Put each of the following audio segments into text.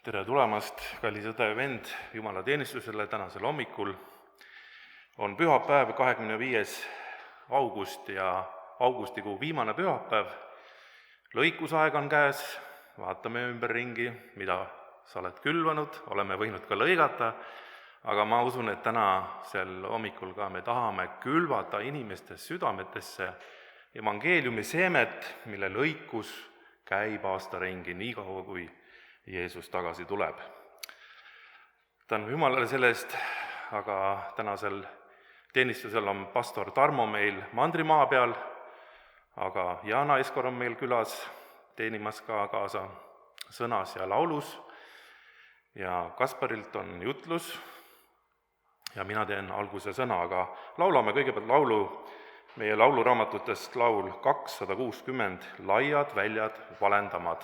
Tere tulemast, kallis õde ja vend, jumalateenistusele tänasel hommikul. On pühapäev, 25. august ja augustikuu viimane pühapäev. Lõikusaeg on käes, vaatame ümberringi, mida sa oled külvanud, oleme võinud ka lõigata, aga ma usun, et tänasel hommikul ka me tahame külvata inimeste südametesse evangeeliumi seemet, mille lõikus käib aasta ringi nii kaua, kui Jeesus tagasi tuleb. Tänu Jumalale selle eest, aga tänasel teenistusel on pastor Tarmo meil Mandrimaa peal, aga Jana Eskor on meil külas teenimas ka kaasa sõnas ja laulus ja Kasparilt on jutlus ja mina teen alguse sõna, aga laulame kõigepealt laulu meie lauluraamatutest laul 260, Laiad väljad valendamad.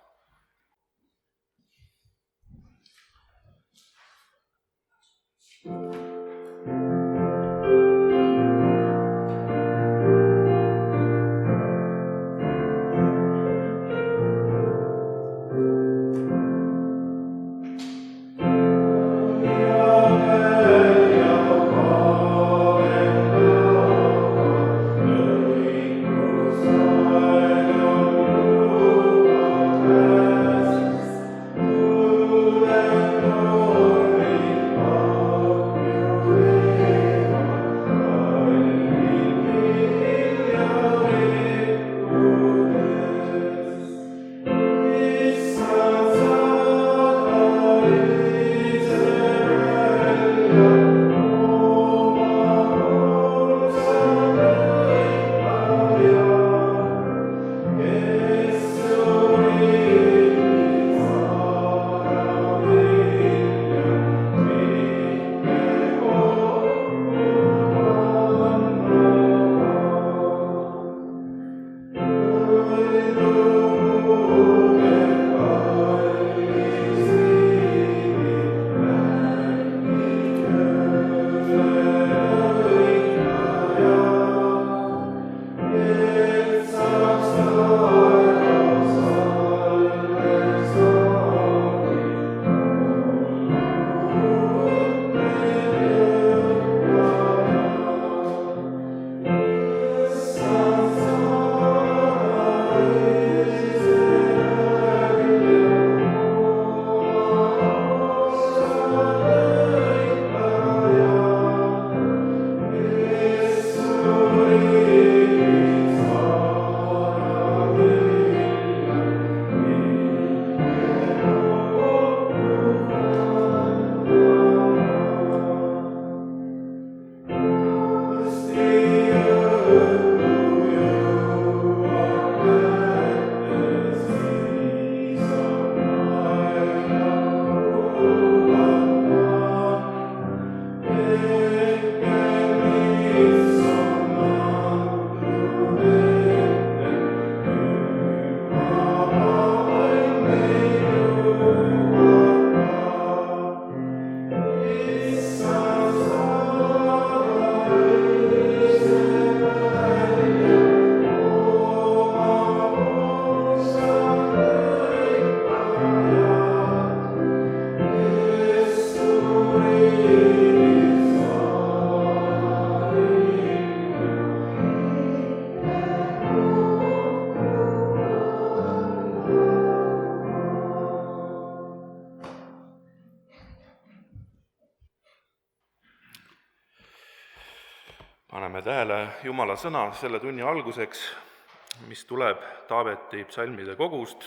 Paneme tähele Jumala sõna selle tunni alguseks, mis tuleb Taaveti psalmide kogust.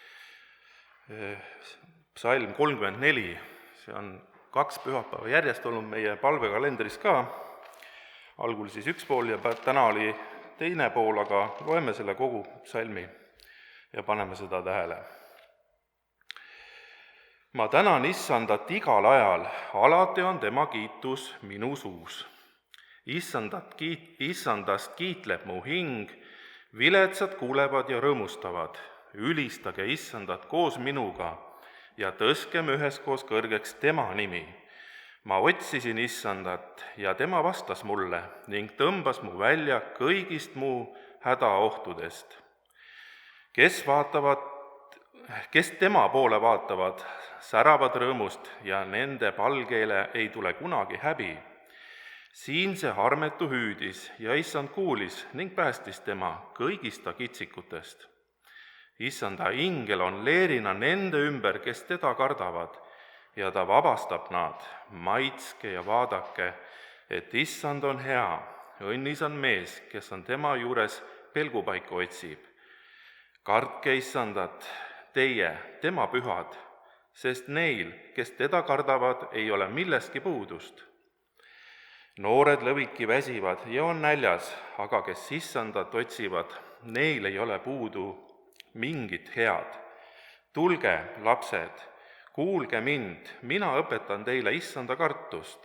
Psalm 34, see on 2 pühapäeva järjest olnud meie palvekalendris ka. Algul siis üks pool ja täna oli teine pool, aga loeme selle kogu psalmi ja paneme seda tähele. Ma tänan Issandat igal ajal, alati on tema kiitus minu suus. Issandast kiitleb mu hing, viletsad kuulevad ja rõõmustavad. Ülistage Issandat koos minuga ja tõstkem üheskoos kõrgeks tema nimi. Ma otsisin Issandat ja tema vastas mulle ning tõmbas mu välja kõigist mu hädaohtudest. Kes vaatavad kes tema poole vaatavad, säravad rõõmust ja nende palgeele ei tule kunagi häbi. Siin see harmetu hüüdis ja issand kuulis ning päästis tema kõigist ta kitsikutest. Issanda ingel on leerina nende ümber, kes teda kardavad, ja ta vabastab nad. Maitske ja vaadake, et issand on hea, õnnis on mees, kes on tema juures pelgupaika otsib. Kartke issandat, teie, tema pühad, sest neil, kes teda kardavad, ei ole millestki puudust. Noored lõviki väsivad ja on näljas, aga kes issandat otsivad, neil ei ole puudu mingit head. Tulge, lapsed, kuulge mind, mina õpetan teile issanda kartust.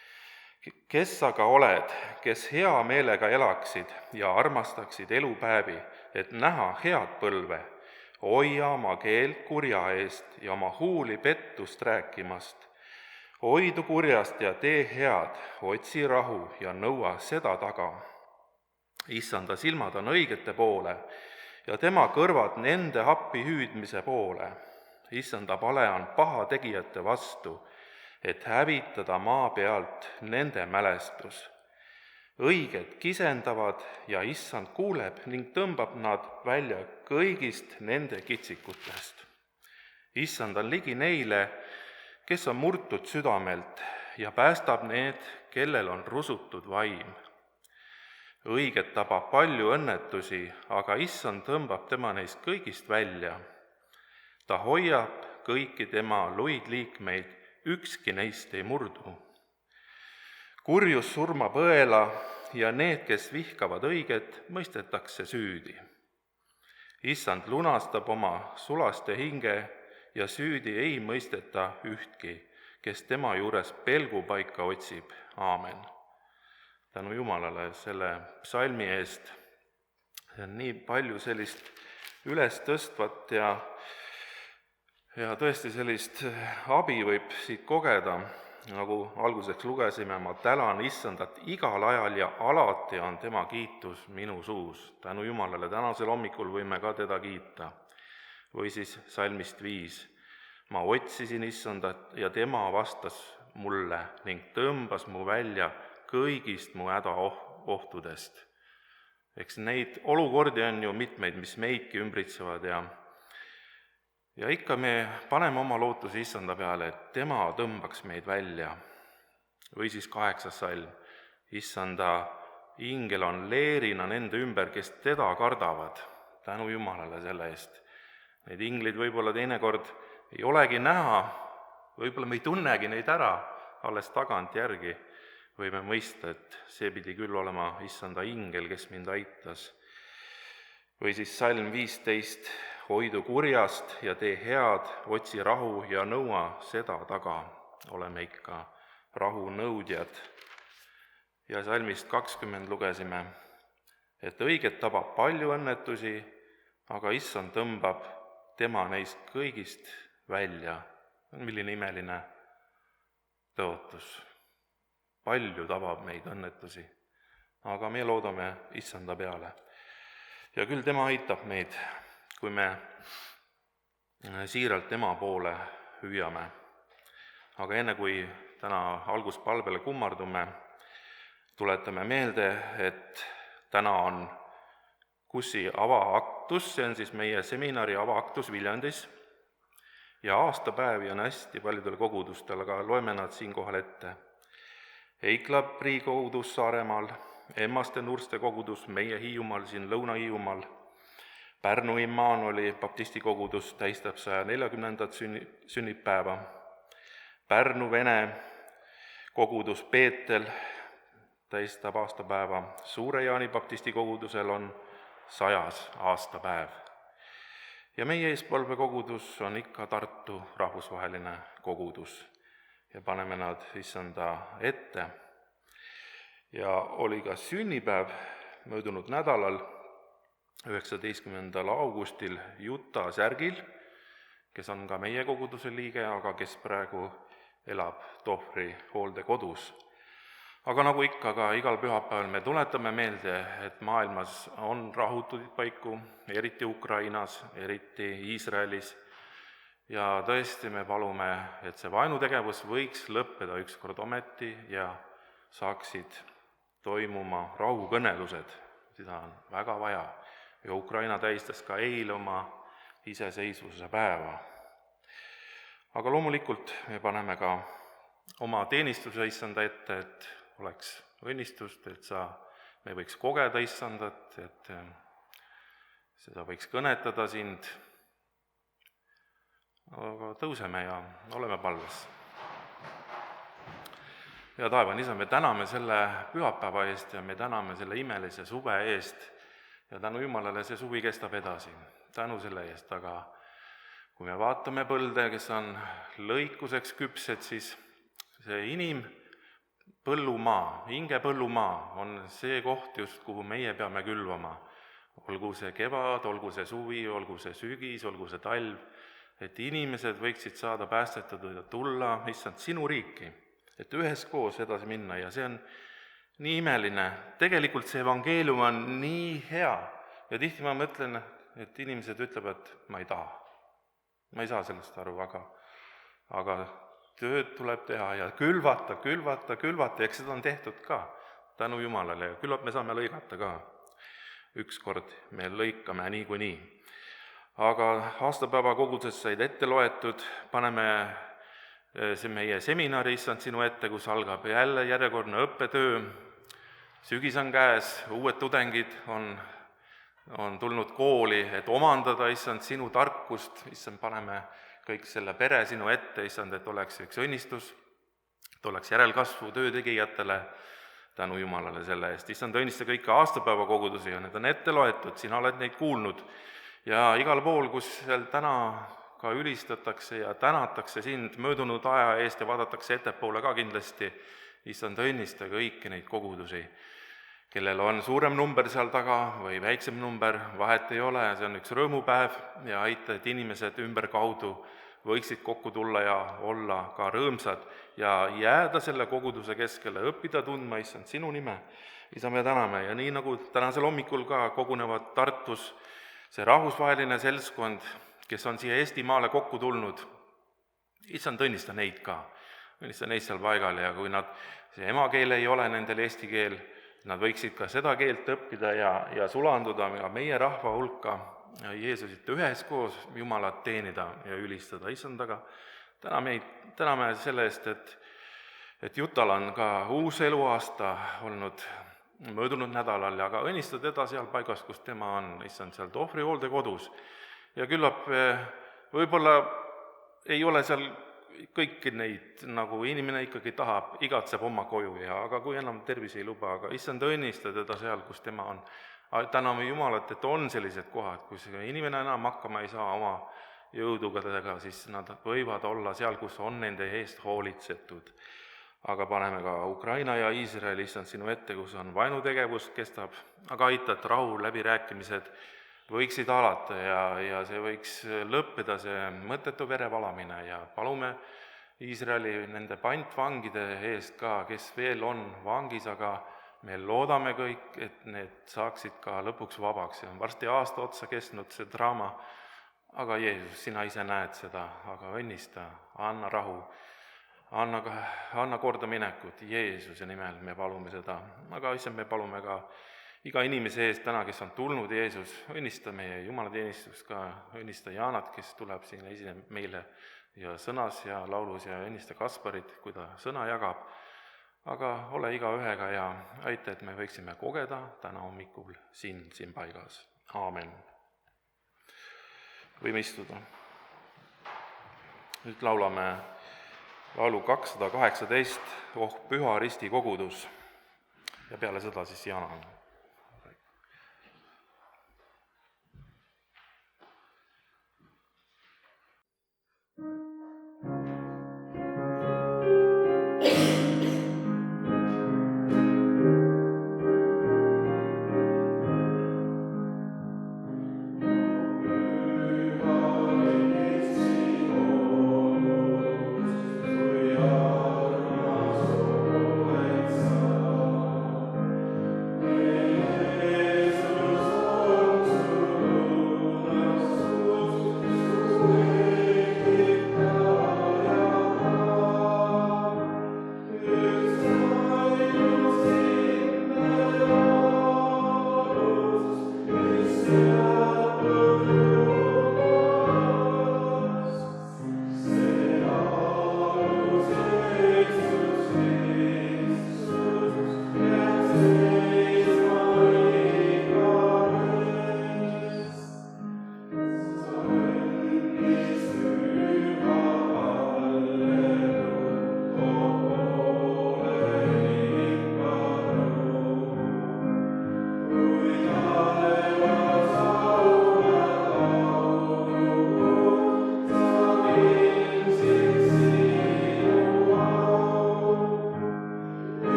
Kes aga oled, kes hea meelega elaksid ja armastaksid elupäevi, et näha head põlve, hoia oma keelt kurja eest ja oma huuli pettust rääkimast. Hoidu kurjast ja tee head, otsi rahu ja nõua seda taga. Issanda silmad on õigete poole ja tema kõrvad nende appi hüüdmise poole. Issanda pale on pahategijate vastu, et hävitada maa pealt nende mälestus. Õiged kisendavad ja issand kuuleb ning tõmbab nad välja kõigist nende kitsikutest. Issand on ligi neile, kes on murtud südamelt ja päästab need, kellel on rusutud vaim. Õiget tabab palju õnnetusi, aga issand tõmbab tema neist kõigist välja. Ta hoiab kõiki tema luid liikmeid, ükski neist ei murdu. Kurjus surmab õela ja need, kes vihkavad õiget, mõistetakse süüdi. Issand lunastab oma sulaste hinge ja süüdi ei mõisteta ühtki, kes tema juures pelgupaika otsib. Aamen. Tänu Jumalale selle psalmi eest. See on nii palju sellist ülestõstvat ja tõesti sellist abi võib siit kogeda, nagu alguseks lugesime, ma tänan issandat igal ajal ja alati on tema kiitus minu suus. Tänu Jumalale, tänasel hommikul võime ka teda kiita. Või siis salmist 5. Ma otsisin issandat ja tema vastas mulle ning tõmbas mu välja kõigist mu hädaohtudest. Eks neid olukordi on ju mitmeid, mis meidki ümbritsevad ja ikka me paneme oma lootuse issanda peale, et tema tõmbaks meid välja. Või siis 8. salm. Issanda ingel on leerina nende ümber, kes teda kardavad. Tänu Jumalale selle eest. Neid inglid võib-olla teinekord ei olegi näha, võib-olla me ei tunnegi neid ära, alles tagantjärgi võime mõista, et see pidi küll olema issanda ingel, kes mind aitas. Või siis salm 15, hoidu kurjast ja tee head, otsi rahu ja nõua seda taga. Oleme ikka rahu nõudjad. Ja salmist 20 lugesime, et õiget tabab palju õnnetusi, aga issand tõmbab tema neist kõigist välja. Milline imeline tõotus. Palju tabab meid õnnetusi, aga me loodame issanda peale. Ja küll tema aitab meid, kui me siiralt tema poole hüüame. Aga enne kui täna alguspalvele kummardume, tuletame meelde, et täna on KUS-i avaaktus, see on siis meie seminari avaaktus Viljandis, ja aastapäevi on hästi paljudel kogudustel, aga loeme nad siinkohal ette. Eikla Prii kogudus Saaremaal, Emmaste Nurste kogudus meie Hiiumaal, siin Lõuna-Hiiumaal, Pärnu Immanueli baptisti kogudus tähistab 140. sünnipäeva, Pärnu Vene kogudus Peetel tähistab aastapäeva, Suure-Jaani baptisti kogudusel on 100. aastapäev. Ja meie eespalvekogudus on ikka Tartu rahvusvaheline kogudus ja paneme nad issanda ette. Ja oli ka sünnipäev möödunud nädalal, 19. augustil Juta Särgil, kes on ka meie koguduse liige, aga kes praegu elab Tohvri hooldekodus. Aga nagu ikka ka igal pühapäeval me tuletame meelde, et maailmas on rahutuid paiku, eriti Ukrainas, eriti Iisraelis, ja tõesti me palume, et see vaenutegevus võiks lõppeda ükskord ometi ja saaksid toimuma rahukõnelused, seda on väga vaja. Ja Ukraina tähistas ka eile oma iseseisvuse päeva. Aga loomulikult me paneme ka oma teenistuse Issanda ette, et oleks õnnistust, et me võiks kogeda Issandat, et seda võiks kõnetada sind. Aga tõuseme ja oleme palves. Ja taevane Isa, me täname selle pühapäeva eest ja me täname selle imelise suve eest ja tänu Jumalale see suvi kestab edasi. Tänu selle eest, aga kui me vaatame põlde, kes on lõikuseks küpsed, siis see põllumaa, hinge põllumaa on see koht just, kuhu meie peame külvama. Olgu see kevad, olgu see suvi, olgu see sügis, olgu see talv, et inimesed võiksid saada päästetud ja tulla, Issand, sinu riiki, et üheskoos edasi minna ja see on nii imeline. Tegelikult see evangeelium on nii hea ja tihti ma mõtlen, et inimesed ütlevad, et ma ei taha. Ma ei saa sellest aru, aga tööd tuleb teha ja külvata, eks seda on tehtud ka tänu Jumalale ja küllap me saame lõigata ka. Ükskord me lõikame niikuinii. Aga aastapäeva koguduses said ette loetud, paneme see meie seminari Issand sinu ette, kus algab jälle järjekordne õppetöö. Sügis on käes, uued tudengid on tulnud kooli, et omandada, Issand, sinu tarkust. Issand, paneme kõik selle pere sinu ette, Issand, et oleks üks õnnistus, et oleks järelkasvu töötegijatele, tänu Jumalale selle eest. Issand, õnnista kõiki aastapäeva kogudusi ja need on ette loetud, sina oled neid kuulnud. Ja igal pool, kus seal täna ka ülistatakse ja tänatakse sind möödunud aja eest ja vaadatakse ettepoole ka kindlasti, Issand, õnnista kõiki neid kogudusi, kellel on suurem number seal taga või väiksem number, vahet ei ole, see on üks rõõmupäev ja aita, et inimesed ümberkaudu võiksid kokku tulla ja olla ka rõõmsad ja jääda selle koguduse keskele, õppida tundma, Issand, sinu nime. Isa, me täname ja nii nagu tänasel hommikul ka kogunevad Tartus see rahvusvaheline seltskond, kes on siia Eestimaale kokku tulnud, Issand, õnnista neid ka, õnnista neid seal paigal ja kui see emakeel ei ole nendel eesti keel, nad võiksid ka seda keelt õppida ja sulanduda meie rahva hulka ja Jeesusit üheskoos Jumalat teenida ja ülistada. Issand, aga täname selle eest, et Jutal on ka uus eluaasta olnud möödunud nädalal, aga õnnista teda seal paigas, kus tema on, Issand, seal Tohvri hooldekodus. Ja küllap võib-olla ei ole seal kõiki neid, nagu inimene ikkagi tahab, igatseb oma koju aga kui enam tervis ei luba, aga Issand, õnnista teda seal, kus tema on. Täname Jumalat, et on sellised kohad, kus inimene enam hakkama ei saa oma jõududega, siis nad võivad olla seal, kus on nende eest hoolitsetud. Aga paneme ka Ukraina ja Iisraeli, Issand, sinu ette, kus on vaenutegevus kestab, aga aita, et rahu läbirääkimised võiksid alata ja see võiks lõppeda, see mõttetu verevalamine ja palume Iisraeli nende pantvangide eest ka, kes veel on vangis, aga me loodame kõik, et need saaksid ka lõpuks vabaks. See on varsti aasta otsa kestnud see draama, aga Jeesus, sina ise näed seda, aga õnnista, anna rahu, anna kordaminekut Jeesuse nimel, me palume seda, aga issand, me palume ka iga inimese eest täna, kes on tulnud, Jeesus, õnnista meie jumalateenistust ka, õnnista Jaanat, kes tuleb siin esineb meile ja sõnas ja laulus ja õnnista Kasparit, kui ta sõna jagab, aga ole igaühega ja aita, et me võiksime kogeda täna hommikul siin paigas. Aamen. Võime istuda. Nüüd laulame laulu 218, Oh püha risti kogudus ja peale seda siis Jaana.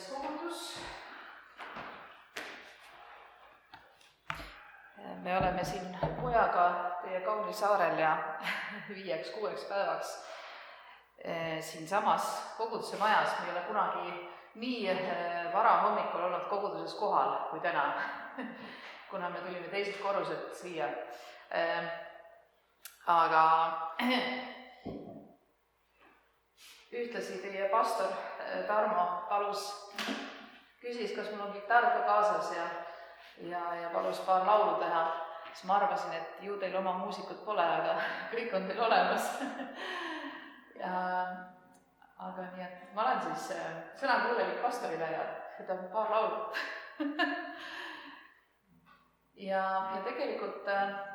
kogudus. Me oleme siin pojaga teie kaunil saarel ja 5-6 päevaks siinsamas koguduse majas. Me ei ole kunagi nii vara hommikul olnud koguduses kohal kui täna, kuna me tulime teiselt korruselt siia. Aga ühtlasi teie pastor Tarmo küsis, kas mul on kitarr ka kaasas ja palus paar laulu teha. Siis ma arvasin, et ju teil oma muusikut pole, aga kõik on teil olemas. Aga nii, et ma olen siis sõnakuulelik pastorile ja ütleb paar laulu. Ja tegelikult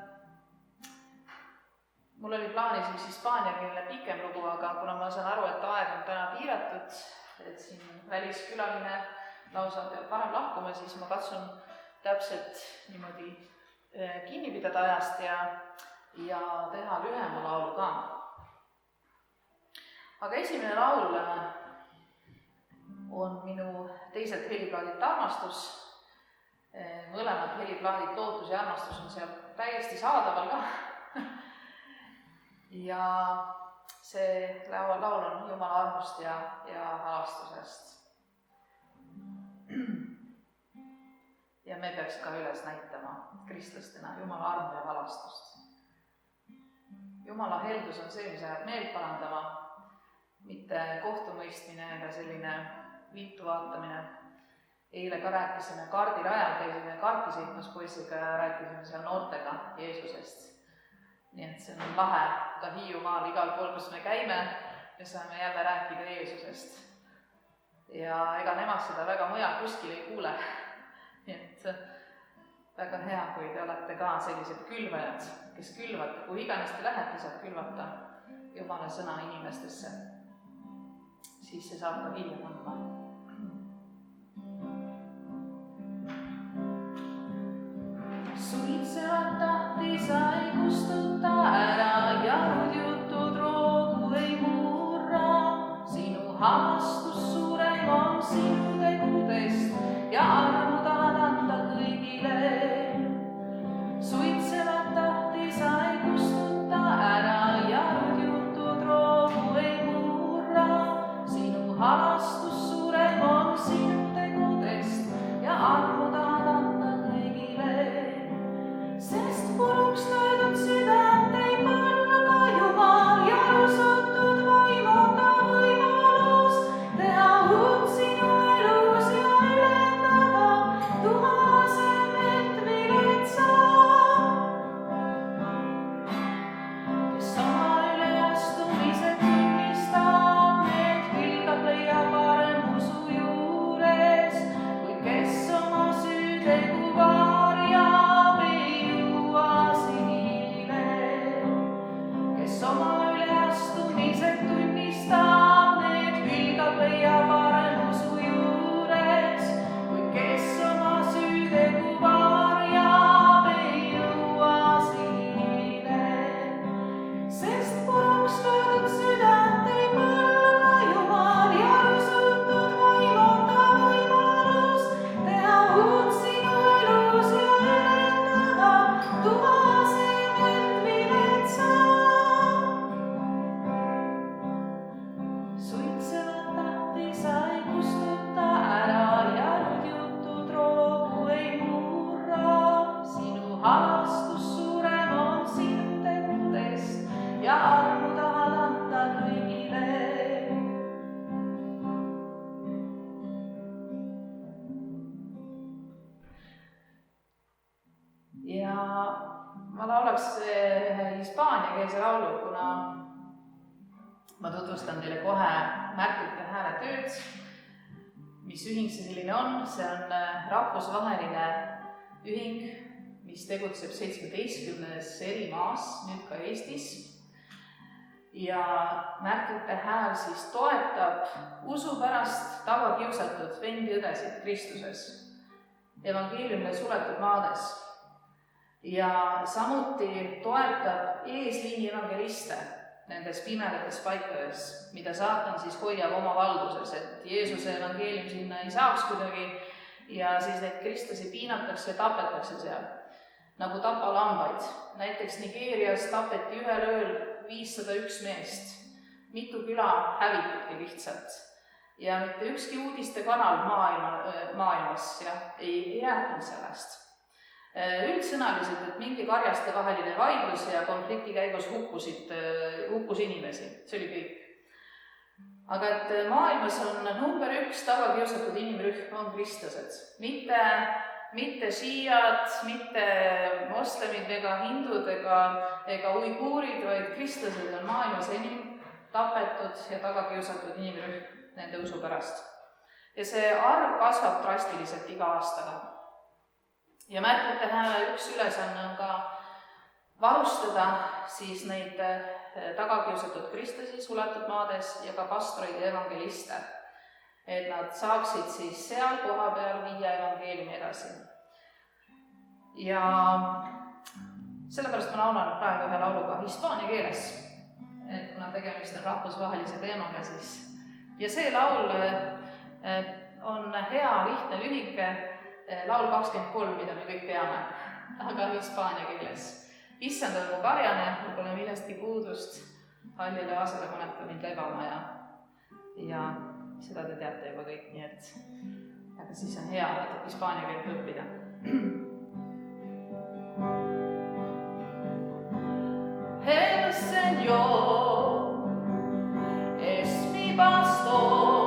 mul oli plaanis üks hispaaniakeelne pikem lugu, aga kuna ma saan aru, et aeg on täna piiratud, et siin väliskülaline lausa peab varem lahkuma, siis ma katsun täpselt niimoodi kinni pidada ajast ja teha lühema laulu ka. Aga esimene laul on minu teiselt heliplaadilt Armastus. Mõlemad heliplaadid Lootus ja Armastus on seal täiesti saadaval ka. Ja see laul on Jumala armust ja halastusest. Ja me peaks ka üles näitama kristlastena Jumala armu ja halastust. Jumala heldus on see, mis jääb meelt parandama, mitte kohtumõistmine ega selline viltu vaatamine. Eile ka rääkisime kardirajal, käisime karti sõitmas poisiga ja rääkisime seal noortega Jeesusest. Nii et see on lahe, ka Hiiumaal igal pool, kus me käime, me saame jälle rääkida Jeesusest. Ja ega nemad seda väga mujal kuskil ei kuule. Nii et väga hea, kui te olete ka sellised külvajad, kes külvate, kui iganes te lähete, saab külvata Jumala sõna inimestesse. Siis see saab ka vilja kandma. Suitsevad tahti sai kustuta ära, jarud jutud roogu ei murra. Sinu halastus suurem on sinu tegudest ja armu tahad anda kõigile. Suitsevad tahti sai kustuta ära, jarud jutud roogu ei murra. Sinu halastus suurem on sinu tegudest ja armu tahad anda kõigile. Sest puruks löödud südant ei panna ka Jumal ja usutud vaimota võimalus teha uut sinu elus ja ülendada tuhasemelt viletsa. Kes oma üleastumised tunnistab, need vilgab leiab armusu juures, kuid kes oma süütegu varjab, ei jõua sihile. Kes oma üleastumised tunnistab, need vilgab leiab armusu juures, kuid kes oma süütegu varjab, ei jõua sihile. Sest puruks löödud südant ei panna ka Jumal ja usutud vaimota võimalus teha uut sinu elus ja ülendada tuhasemelt viletsa. Suitsevad tahti sai kustuta ära, jarud jutud roogu ei murra. Sinu halastus suurem on sinu tegudest ja armu tahad anda kõigile. Ja ma laulaks ühe hispaaniakeelse laulu, kuna ma tutvustan teile kohe Märkute Hääle tööd. Mis ühing see selline on? See on rahvusvaheline ühing, mis tegutseb 17 eri maas, nüüd ka Eestis. Ja Märkute Hääl siis toetab usu pärast tagakiusatud vendi-õdesid Kristuses, evangeeliumile suletud maades. Ja samuti toetab eesliini evangeliste, nendes pimedates paikades, mida saatan siis hoiab oma valduses, et Jeesuse evangeelium sinna ei saaks kuidagi ja siis neid kristlasi piinatakse ja tapetakse seal, nagu tapalambaid. Näiteks Nigeerias tapeti ühel ööl 501 meest, mitu küla hävitati lihtsalt ja mitte ükski uudistekanal maailmas ei rääkinud sellest. Üldsõnaliselt, et mingi karjaste vaheline vaidlus ja konflikti käigus hukkus inimesi, see oli kõik. Aga et maailmas on number 1 tagakiusatud inimrühm on kristlased, mitte šiiad, mitte moslemid ega hindud ega uiguurid, vaid kristlased on maailmas enim tapetud ja tagakiusatud inimrühm nende usu pärast. Ja see arv kasvab drastiliselt iga aastaga. Ja Märtrite Hääle üks ülesanne on ka varustada siis neid tagakiusatud kristlasi suletud maades ja ka pastoreid ja evangeliste, et nad saaksid siis seal koha peal viia evangeeliumi edasi. Ja sellepärast ma laulan praegu ühe lauluga hispaania keeles, et kuna tegemist on rahvusvahelise teemaga, siis ja see laul on hea, lihtne, lühike, laul 23, mida me kõik teame, aga hispaania keeles. Issand on mu karjane, mul pole millestki puudust, hallile aasale paneb ta mind lebama ja seda te teate juba kõik, nii et aga siis on hea hispaania keelt õppida. El Señor es mi pastor.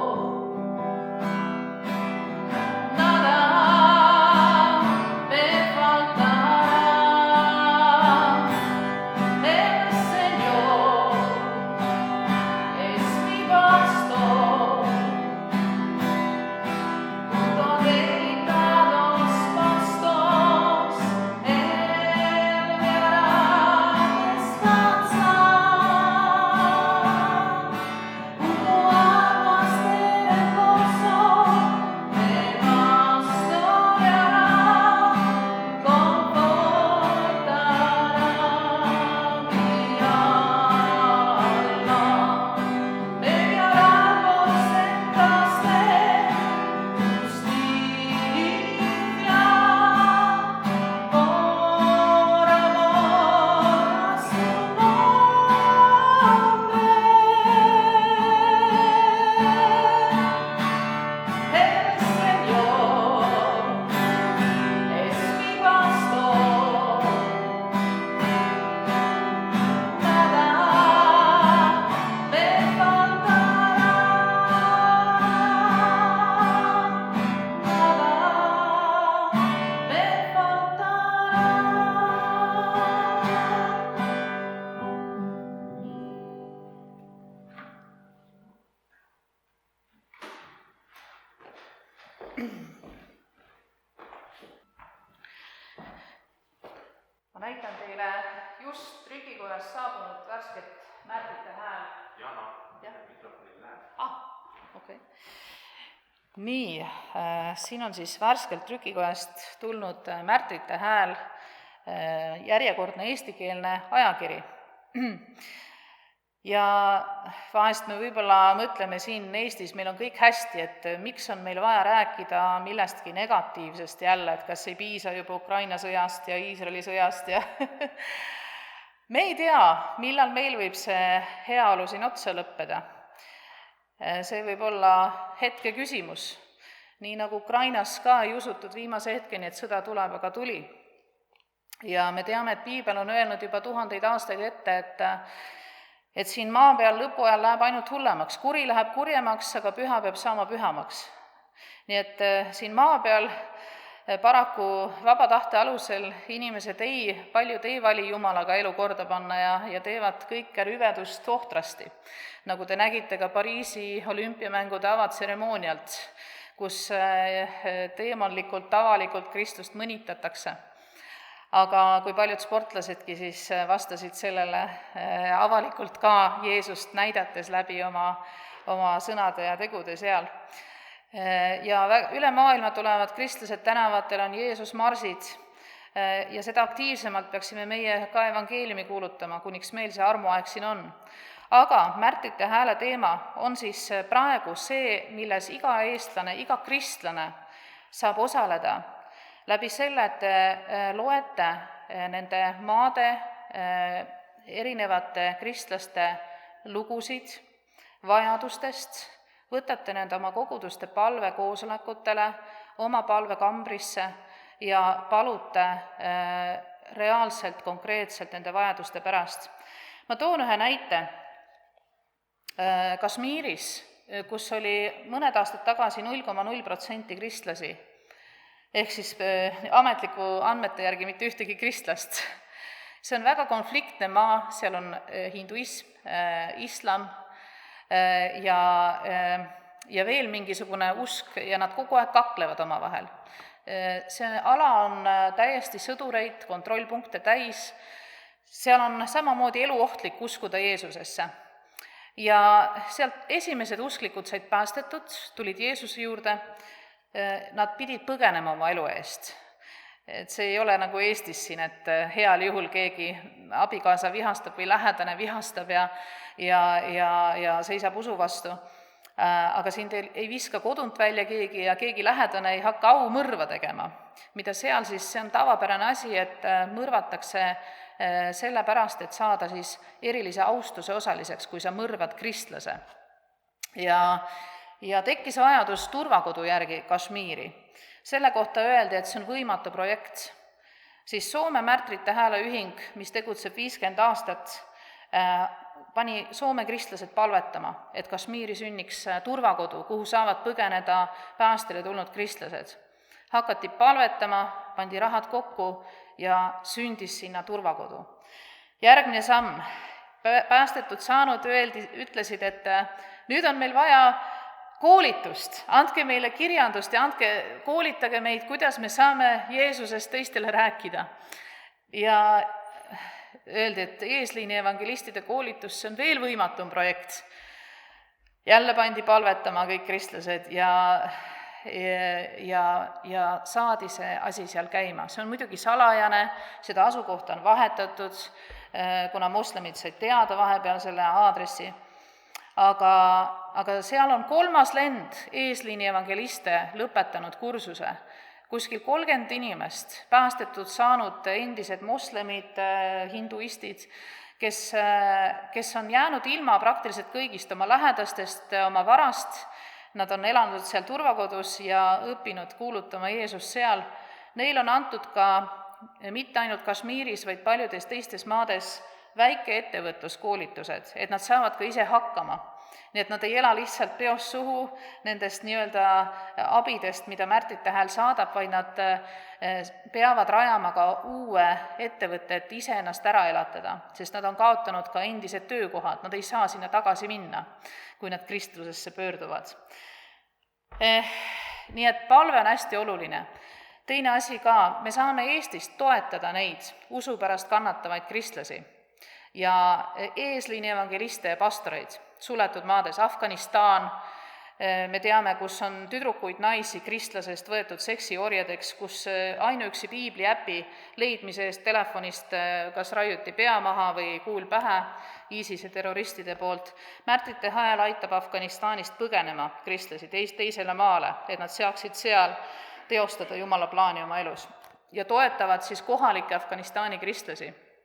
Ma näitan teile just trükikojast saabunud värsket Märtrite Hääl. Jana, mikrofonil läheb. Okay. Nii, siin on siis värskelt trükikojast tulnud Märtrite Hääl, järjekordne eestikeelne ajakiri. Ja vahest me võib-olla mõtleme siin Eestis, meil on kõik hästi, et miks on meil vaja rääkida millestki negatiivsest jälle, et kas ei piisa juba Ukraina sõjast ja Iisraeli sõjast ja me ei tea, millal meil võib see heaolu siin otsa lõppeda. See võib olla hetke küsimus, nii nagu Ukrainas ka ei usutud viimase hetkeni, et sõda tuleb, aga tuli. Ja me teame, et piibel on öelnud juba 1000 aastaid ette, et siin maa peal lõpu ajal läheb ainult hullemaks, kuri läheb kurjemaks, aga püha peab saama pühamaks. Nii et siin maa peal paraku vaba tahte alusel inimesed paljud ei vali Jumalaga elu korda panna ja teevad kõike rüvedust ohtrasti. Nagu te nägite ka Pariisi olümpiamängude avatseremoonialt, kus teemonlikult, avalikult Kristust mõnitatakse. Aga kui paljud sportlasedki siis vastasid sellele avalikult ka Jeesust näidates läbi oma sõnade ja tegude seal. Ja üle maailma tulevad kristlased tänavatel, on Jeesus marsid, ja seda aktiivsemalt peaksime meie ka evangeeliumi kuulutama, kuniks meil see armuaeg siin on. Aga märtrite hääle teema on siis praegu see, milles iga eestlane, iga kristlane saab osaleda läbi selle, et te loete nende maade erinevate kristlaste lugusid vajadustest, võtate nende oma koguduste palvekoosolekutele, oma palvekambrisse ja palute reaalselt, konkreetselt nende vajaduste pärast. Ma toon ühe näite. Kashmiris, kus oli mõned aastad tagasi 0,0% kristlasi, ehk siis ametliku andmete järgi mitte ühtegi kristlast. See on väga konfliktne maa, seal on hinduism, islam ja veel mingisugune usk ja nad kogu aeg kaklevad omavahel. See ala on täiesti sõdureid, kontrollpunkte täis, seal on samamoodi eluohtlik uskuda Jeesusesse. Ja sealt esimesed usklikud said päästetud, tulid Jeesuse juurde, nad pidid põgenema oma elu eest. Et see ei ole nagu Eestis siin, et heal juhul keegi abikaasa vihastab või lähedane vihastab ja seisab usu vastu. Aga siin ei viska kodunt välja keegi ja keegi lähedane ei hakka aumõrva tegema. Mida seal siis, see on tavapärane asi, et mõrvatakse sellepärast, et saada siis erilise austuse osaliseks, kui sa mõrvad kristlase. Ja tekkis vajadus turvakodu järgi Kashmiri. Selle kohta öeldi, et see on võimatu projekt. Siis Soome märtrite hääle ühing, mis tegutseb 50 aastat, pani Soome kristlased palvetama, et Kashmiri sünniks turvakodu, kuhu saavad põgeneda päästele tulnud kristlased. Hakati palvetama, pandi rahad kokku ja sündis sinna turvakodu. Järgmine samm. Päästetud saanud ütlesid, et nüüd on meil vaja koolitust, andke meile kirjandust ja koolitage meid, kuidas me saame Jeesusest teistele rääkida. Ja öeldi, et eesliini evangelistide koolitus, see on veel võimatum projekt. Jälle pandi palvetama kõik kristlased ja saadi see asi seal käima. See on muidugi salajane, seda asukohta on vahetatud, kuna moslemid said teada vahepeal selle aadressi. Aga seal on 3. lend eesliini evangeliste lõpetanud kursuse. Kuskil 30 inimest, päästetud saanud endised moslemid, hinduistid, kes on jäänud ilma praktiliselt kõigist oma lähedastest, oma varast. Nad on elanud seal turvakodus ja õppinud kuulutama Jeesust seal. Neil on antud ka mitte ainult Kashmiris, vaid paljudes teistes maades väike ettevõtluskoolitused, et nad saavad ka ise hakkama. Nii et nad ei ela lihtsalt peost suhu nendest nii-öelda abidest, mida märtrite hääl saadab, vaid nad peavad rajama ka uue ettevõtte, et ise ennast ära elatada, sest nad on kaotanud ka endised töökohad, nad ei saa sinna tagasi minna, kui nad kristlusesse pöörduvad. Nii et palve on hästi oluline. Teine asi ka, me saame Eestist toetada neid usu pärast kannatavaid kristlasi ja eesliini evangeliste ja pastoreid suletud maades, Afganistan, me teame, kus on tüdrukuid, naisi kristlasest võetud seksiorjadeks, kus ainuüksi piibli äpi leidmise eest telefonist kas raiuti pea maha või kuul pähe ISISe terroristide poolt. Märtrite hääl aitab Afganistanist põgenema kristlasi teisele maale, et nad saaksid seal teostada Jumala plaani oma elus ja toetavad siis kohalikke Afganistani kristlasi.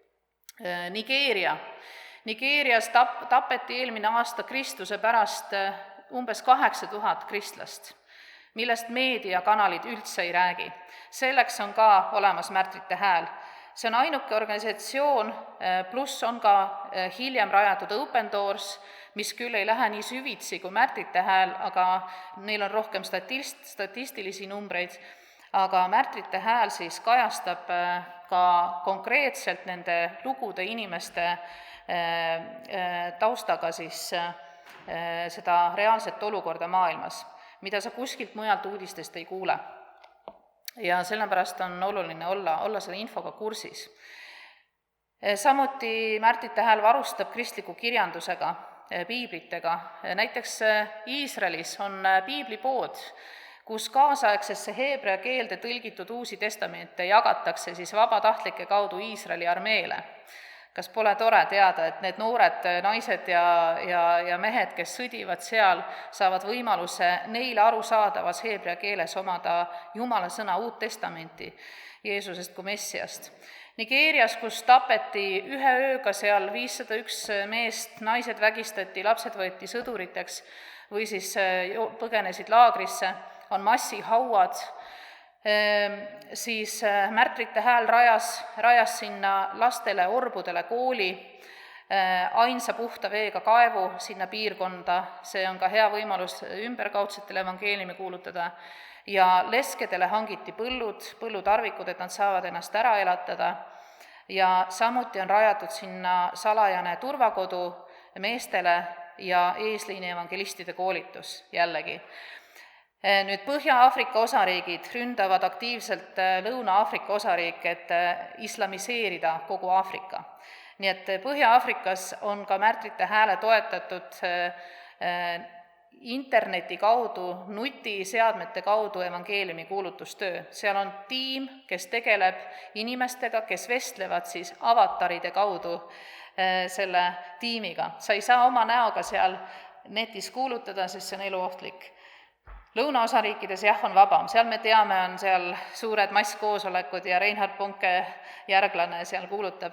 Nigeerias tapeti eelmine aasta kristluse pärast umbes 8000 kristlast, millest meediakanalid üldse ei räägi. Selleks on ka olemas märtrite hääl. See on ainuke organisatsioon, pluss on ka hiljem rajatud Open Doors, mis küll ei lähe nii süvitsi kui märtrite hääl, aga neil on rohkem statistilisi numbreid, aga märtrite hääl siis kajastab ka konkreetselt nende lugude inimeste taustaga siis seda reaalset olukorda maailmas, mida sa kuskilt mujalt uudistest ei kuule. Ja sellepärast on oluline olla selle infoga kursis. Samuti märtrite hääl varustab kristliku kirjandusega, piiblitega. Näiteks Iisraelis on piiblipood, kus kaasaegsesse heebrea keelde tõlgitud Uusi Testamente jagatakse siis vabatahtlike kaudu Iisraeli armeele. Kas pole tore teada, et need noored naised ja mehed, kes sõdivad seal, saavad võimaluse neile arusaadavas heebrea keeles omada Jumala sõna Uut Testamenti Jeesusest kui Messiast. Nigeerias, kus tapeti ühe ööga seal 501 meest, naised vägistati, lapsed võeti sõduriteks või siis põgenesid laagrisse, on massihauad, siis Märtrite Hääl rajas sinna lastele orbudele kooli, ainsa puhta veega kaevu sinna piirkonda, see on ka hea võimalus ümberkaudsetele evangeeliumi kuulutada, ja leskedele hangiti põllutarvikud, et nad saavad ennast ära elatada, ja samuti on rajatud sinna salajane turvakodu meestele ja eesliini evangelistide koolitus jällegi. Nüüd Põhja-Aafrika osariigid ründavad aktiivselt Lõuna-Aafrika osariike, et islamiseerida kogu Aafrika. Nii et Põhja-Aafrikas on ka Märtrite Hääle toetatud interneti kaudu, nutiseadmete kaudu evangeeliumi kuulutustöö. Seal on tiim, kes tegeleb inimestega, kes vestlevad siis avataride kaudu selle tiimiga. Sa ei saa oma näoga seal netis kuulutada, sest see on eluohtlik. Lõunaosariikides on vabam, seal me teame, on seal suured masskoosolekud ja Reinhard Bonke järglane seal kuulutab,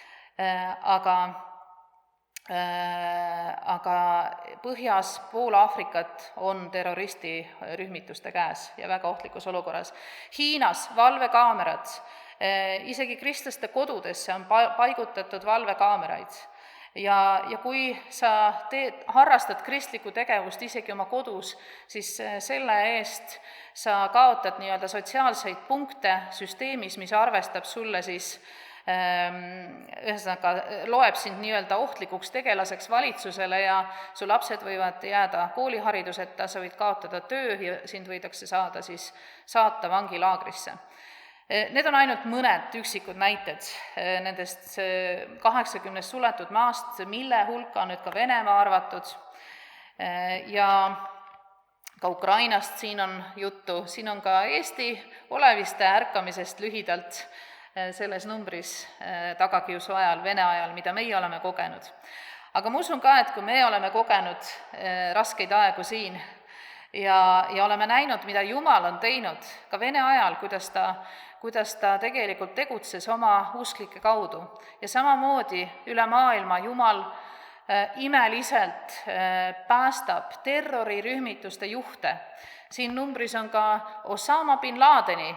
aga põhjas pool Aafrikat on terroristirühmituste käes ja väga ohtlikus olukorras. Hiinas valvekaamerad, isegi kristlaste kodudesse on paigutatud valvekaameraid. Ja kui sa harrastad kristlikku tegevust isegi oma kodus, siis selle eest sa kaotad nii-öelda sotsiaalseid punkte süsteemis, mis arvestab sulle siis, ühesõnaga loeb sind nii-öelda ohtlikuks tegelaseks valitsusele ja su lapsed võivad jääda koolihariduseta, sa võid kaotada töö ja sind võidakse saata vangilaagrisse. Need on ainult mõned üksikud näited nendest 80 suletud maast, mille hulka on nüüd ka Venemaa arvatud ja ka Ukrainast siin on juttu, siin on ka Eesti oleviste ärkamisest lühidalt selles numbris tagakiusu ajal, Vene ajal, mida meie oleme kogenud. Aga ma usun ka, et kui me oleme kogenud raskeid aegu siin ja oleme näinud, mida Jumal on teinud ka Vene ajal, kuidas ta tegelikult tegutses oma usklike kaudu. Ja samamoodi üle maailma Jumal imeliselt päästab terrorirühmituste juhte. Siin numbris on ka Osama bin Ladeni,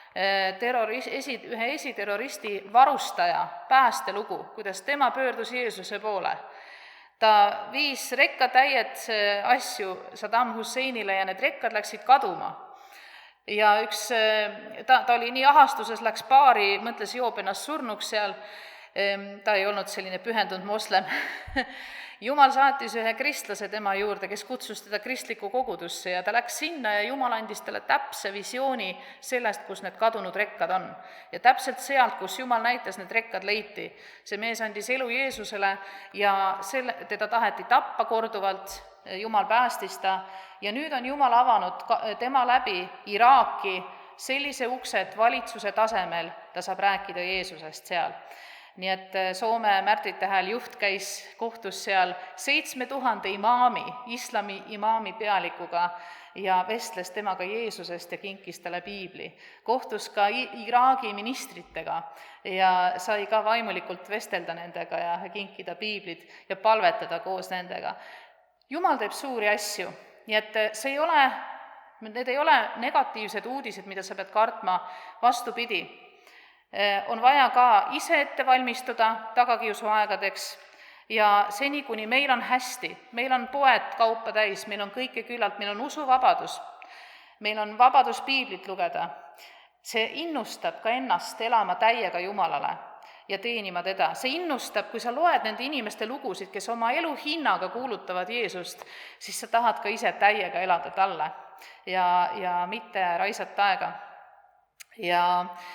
ühe esiterroristi varustaja päästelugu, kuidas tema pöördus Jeesuse poole. Ta viis rekkatäied asju Saddam Husseinile ja need rekkad läksid kaduma. Ja ta oli nii ahastuses, läks baari, mõtles joob ennast surnuks seal, ta ei olnud selline pühendunud moslem. Jumal saatis ühe kristlase tema juurde, kes kutsus teda kristlikku kogudusse ja ta läks sinna ja Jumal andis talle täpse visiooni sellest, kus need kadunud rekkad on. Ja täpselt sealt, kus Jumal näitas, need rekkad leiti. See mees andis elu Jeesusele ja teda taheti tappa korduvalt, Jumal päästis ta ja nüüd on Jumal avanud tema läbi Iraaki sellise ukse, et valitsuse tasemel ta saab rääkida Jeesusest seal. Nii et Soome Märtrite Hääl juht kohtus seal 7000 imaami, islami imaami pealikuga ja vestles temaga Jeesusest ja kinkis talle piibli. Kohtus ka Iraagi ministritega ja sai ka vaimulikult vestelda nendega ja kinkida piiblid ja palvetada koos nendega. Jumal teeb suuri asju, nii et need ei ole negatiivsed uudised, mida sa pead kartma, vastupidi. On vaja ka ise ette valmistuda tagakiusu aegadeks ja seni, kuni meil on hästi, meil on poed kaupa täis, meil on kõike küllalt, meil on usuvabadus, meil on vabadus piiblit lugeda, see innustab ka ennast elama täiega Jumalale ja teenima teda. See innustab, kui sa loed nende inimeste lugusid, kes oma elu hinnaga kuulutavad Jeesust, siis sa tahad ka ise täiega elada talle ja mitte raisata aega. Ja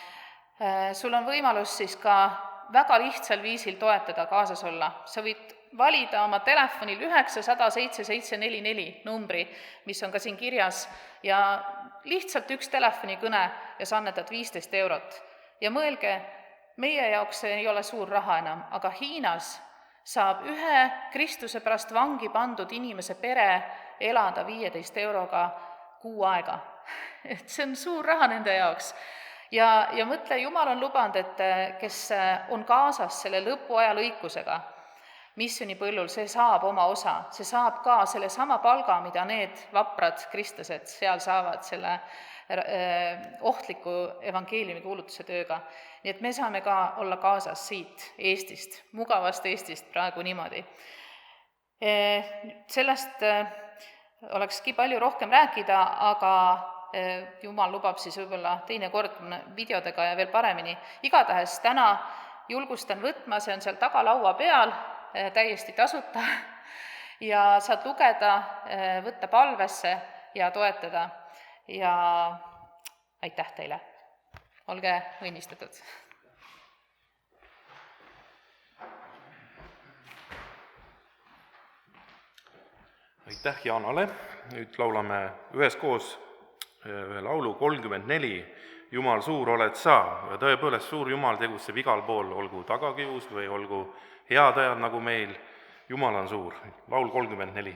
sul on võimalus siis ka väga lihtsal viisil toetada, kaasas olla. Sa võid valida oma telefonil 900 7744 numbri, mis on ka siin kirjas, ja lihtsalt üks telefonikõne ja sa annetad 15 eurot. Ja mõelge, meie jaoks see ei ole suur raha enam, aga Hiinas saab ühe Kristuse pärast vangi pandud inimese pere elada 15 euroga kuu aega. Et see on suur raha nende jaoks. Ja mõtle, Jumal on lubanud, et kes on kaasas selle lõpuaja lõikusega, missionipõllul, see saab oma osa, see saab ka selle sama palga, mida need vaprad kristlased seal saavad selle ohtliku evangeeliumi kuulutuse tööga. Nii et me saame ka olla kaasas siit Eestist, mugavast Eestist praegu niimoodi. Sellest olekski palju rohkem rääkida, aga Jumal lubab siis võib-olla teine kord videodega ja veel paremini. Igatahes täna julgustan võtma, see on seal taga laua peal, täiesti tasuta ja saad lugeda, võtta palvesse ja toetada. Ja aitäh teile. Olge õnnistatud. Aitäh Jaanale. Nüüd laulame üheskoos ühe laulu 34. Jumal, suur oled sa. Ja tõepoolest suur Jumal tegutseb igal pool, olgu tagakius või olgu head ajad nagu meil. Jumal on suur. Laul 34.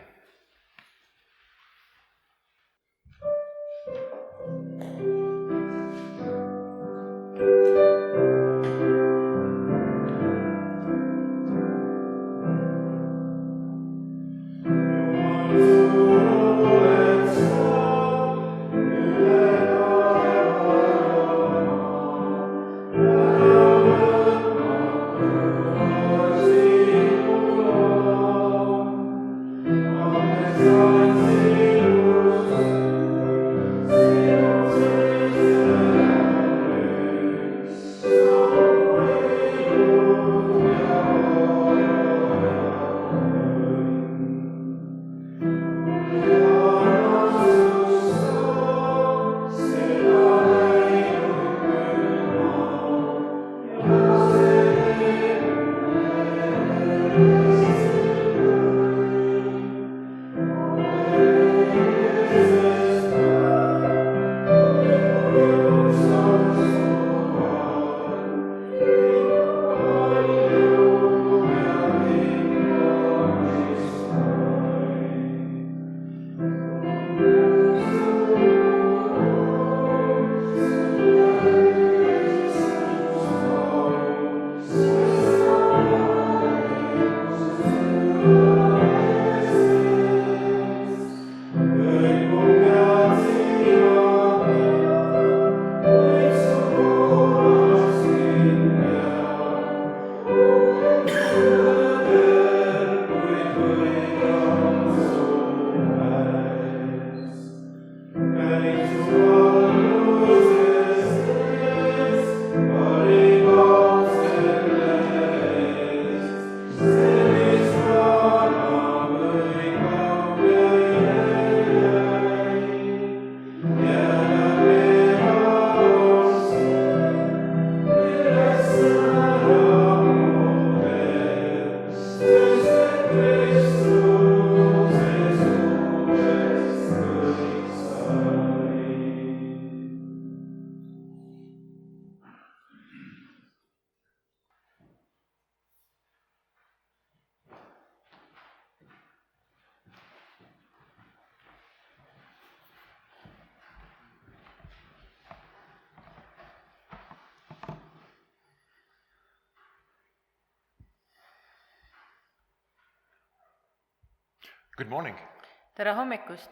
Good morning. Tere hommikust!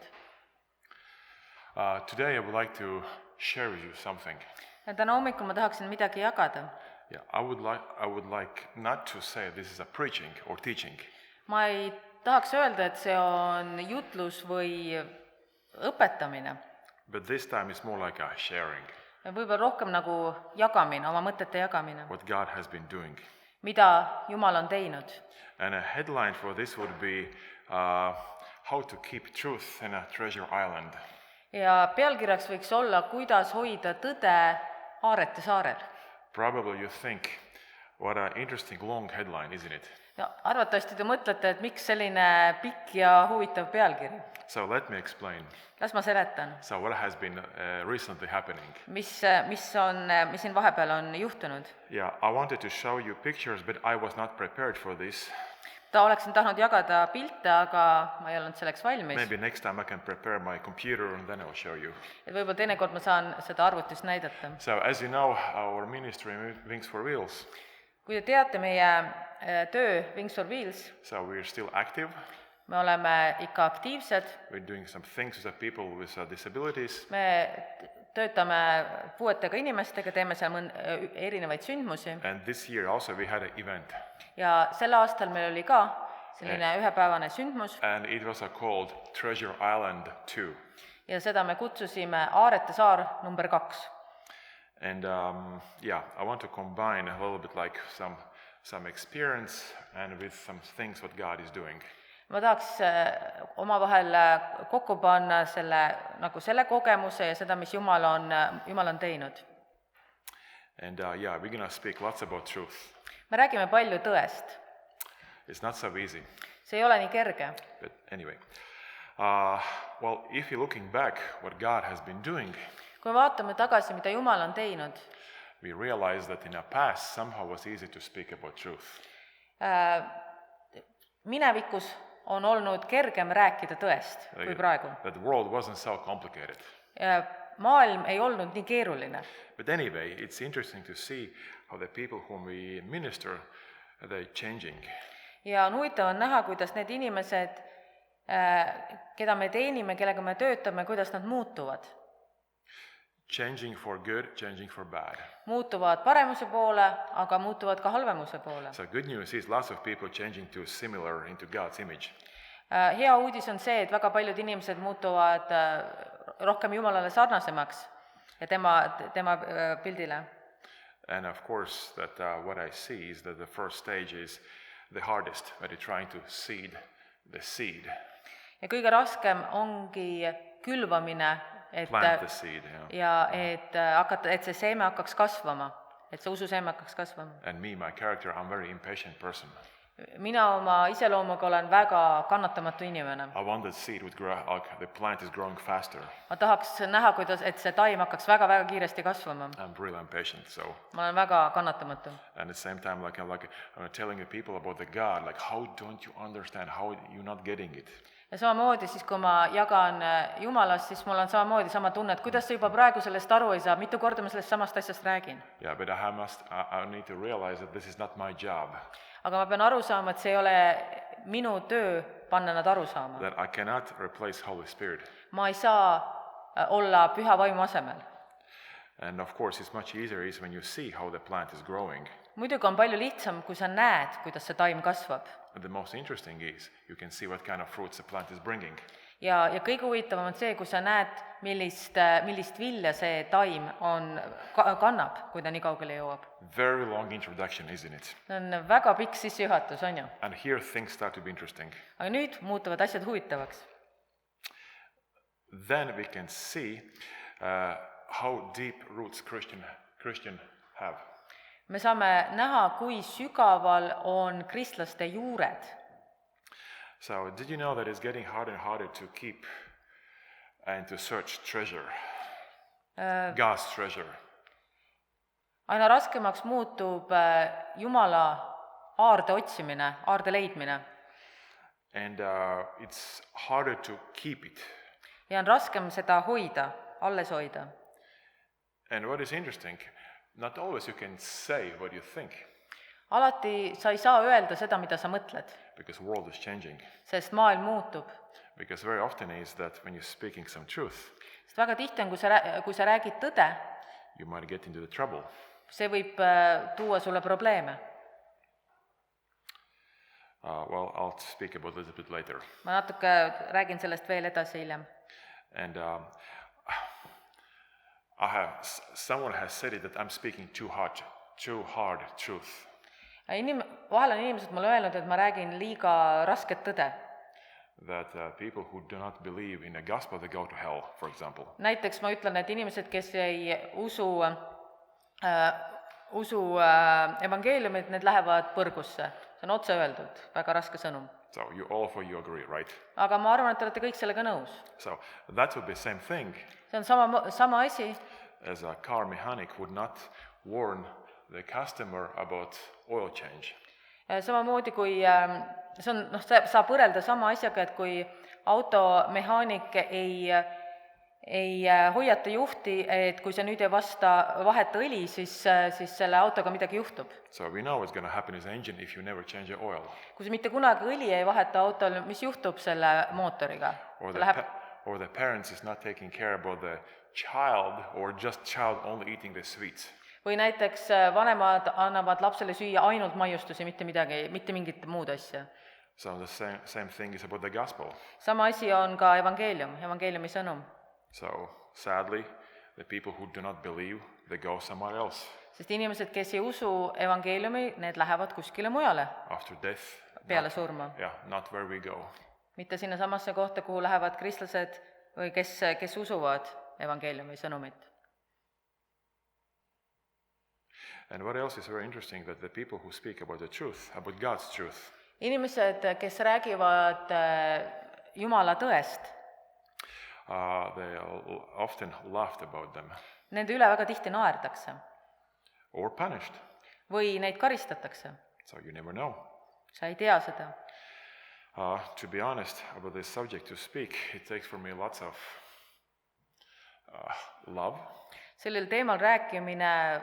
Today I would like to share with you something. Täna hommikul ma tahaksin midagi jagada. Yeah, I would like not to say this is a preaching or teaching. Ma ei tahaks öelda, et see on jutlus või õpetamine. But this time it's more like a sharing. Võib-olla rohkem nagu jagamine, oma mõtete jagamine. What God has been doing. Mida Jumal on teinud. And a headline for this would be how to keep truth in a treasure island. Ja pealkirjaks võiks olla, kuidas hoida tõde Aarete saarel. Probably you think, What an interesting long headline, isn't it? ja arvatavasti te mõtlete, et miks selline pikk ja huvitav pealkiri. So let me explain. Las ma seletan, So what has been recently happening? mis siin vahepeal on juhtunud. Yeah, I wanted to show you pictures, but I was not prepared for this. Ta oleksin tahtnud jagada pilte, aga ma ei olnud selleks valmis. Maybe next time I can prepare my computer and then I will show you. Et võib-olla teinekord ma saan seda arvutist näidata. So as you know, our ministry Wings for Wheels, Kui te teate meie töö Wings for Wheels, so we're still active. me oleme ikka aktiivsed, We're doing some things with the people with disabilities. me töötame puuetega inimestega, teeme seal erinevaid sündmusi And this year also we had an event. ja sel aastal meil oli ka selline ühepäevane sündmus And it was called Treasure Island 2. ja seda me kutsusime Aarete saar number 2. And yeah, I want to combine a little bit like some experience and with some things what God is doing. Ma tahaks omavahel kokku panna selle kogemuse ja seda, mis Jumal on teinud. And yeah, we're going to speak lots about truth. Me räägime palju tõest. It's not so easy, See ei ole nii kerge. but anyway. Well, if you're looking back what God has been doing, Kui me vaatame tagasi, mida Jumal on teinud, we realize that in the past somehow was easy to speak about truth. minevikus on olnud kergem rääkida tõest kui praegu. That the world wasn't so complicated. Maailm ei olnud nii keeruline. But anyway, it's interesting to see how the people whom we minister, they're changing. Ja on huvitav on näha, kuidas need inimesed, keda me teenime, kellega me töötame, kuidas nad muutuvad. Changing for good, changing for bad. Muutuvad paremuse poole, aga muutuvad ka halvemuse poole. So good news is lots of people changing to similar into God's image. Hea uudis on see, et väga paljud inimesed muutuvad rohkem Jumalale sarnasemaks ja tema pildile. And of course, that what I see is that the first stage is the hardest, where you're trying to seed the seed, Ja kõige raskem ongi külvamine, plant the seed. ja et see seeme hakkaks kasvama, et see ususeeme hakkaks kasvama. And me, my character, I'm very impatient person. Mina oma iseloomuga olen väga kannatamatu inimene. I want that seed would grow, like the plant is growing faster. Ma tahaks näha, et see taim hakkaks väga-väga kiiresti kasvama. I'm really impatient, so. Ma olen väga kannatamatu. And at the same time, like I'm telling the people about the God, like how don't you understand, how you're not getting it? Ja samamoodi siis, kui ma jagan Jumalast, siis mul on samamoodi sama tunne, et kuidas sa juba praegu sellest aru ei saa, mitu korda ma sellest samast asjast räägin. Yeah, but I need to realize that this is not my job. Aga ma pean aru saama, et see ei ole minu töö panna nad aru saama. That I cannot replace Holy Spirit. Ma ei saa olla püha vaimu asemel. And of course, it's much easier is when you see how the plant is growing. Muidugi on palju lihtsam, kui sa näed, kuidas see taim kasvab. But the most interesting is you can see what kind of fruits the plant is bringing. Ja kõige huvitavam on see, kui sa näed, millist vilja see taim kannab, kui ta nii kaugele jõuab. Very long introduction, isn't it? See on väga pikk sissejuhatus, on ju? And here things start to be interesting. Aga nüüd muutuvad asjad huvitavaks. Then we can see how deep roots Christian have. Me saame näha, kui sügaval on kristlaste juured. So did you know that it's getting harder and harder to keep and to search treasure, God's treasure? Aina raskemaks muutub Jumala aarde otsimine, aarde leidmine. And it's harder to keep it. Ja on raskem seda hoida, alles hoida. And what is interesting, not always you can say what you think. Alati sa ei saa öelda seda, mida sa mõtled, Because the world is changing. sest maailm muutub. Because very often is that when you're speaking some truth, Sest väga tihti on, kui sa räägid tõde, you might get into the trouble. see võib tuua sulle probleeme. Well, I'll speak about it a little bit later. Ma natuke räägin sellest veel edasi hiljem. And someone has said it that I'm speaking too hard truth. Vahel on inimesed mulle öelnud, et ma räägin liiga rasket tõde. That people who do not believe in the gospel, they go to hell, for example. Näiteks ma ütlen, et inimesed, kes ei usu evangeeliumid, need lähevad põrgusse. See on otse öeldud, väga raske sõnum. So all of you agree, right? Aga ma arvan, et te olete kõik sellega nõus. So that would be the same thing See on sama asi, as a car mechanic would not warn the customer about oil change. samamoodi kui see on, saab võrrelda sama asjaga, et kui automehaanik ei hoiata juhti, et kui see nüüd ei vaheta õli, siis selle autoga midagi juhtub. So we know what's going to happen in the engine if you never change the oil. Kui sa mitte kunagi õli ei vaheta autol, mis juhtub selle mootoriga? Or the parents is not taking care about the child or just child only eating the sweets. Või näiteks vanemad annavad lapsele süüa ainult maiustusi, mitte mingit muud asja. So the same thing is about the gospel. Sama asi on ka evangeeliumi sõnum. So sadly, the people who do not believe, they go somewhere else. Sest inimesed, kes ei usu evangeeliumi, need lähevad kuskile mujale After death, peale surma. not where we go. Mitte sinna samasse kohta, kuhu lähevad kristlased või kes usuvad evangeeliumi sõnumit. And what else is very interesting, that the people who speak about the truth, about God's truth, Inimesed, kes räägivad Jumala tõest, they often laughed about them nende üle väga tihti naerdakse or punished. või neid karistatakse. So you never know. Sa ei tea seda. To be honest, about this subject to speak, it takes for me lots of love. Sellel teemal rääkimine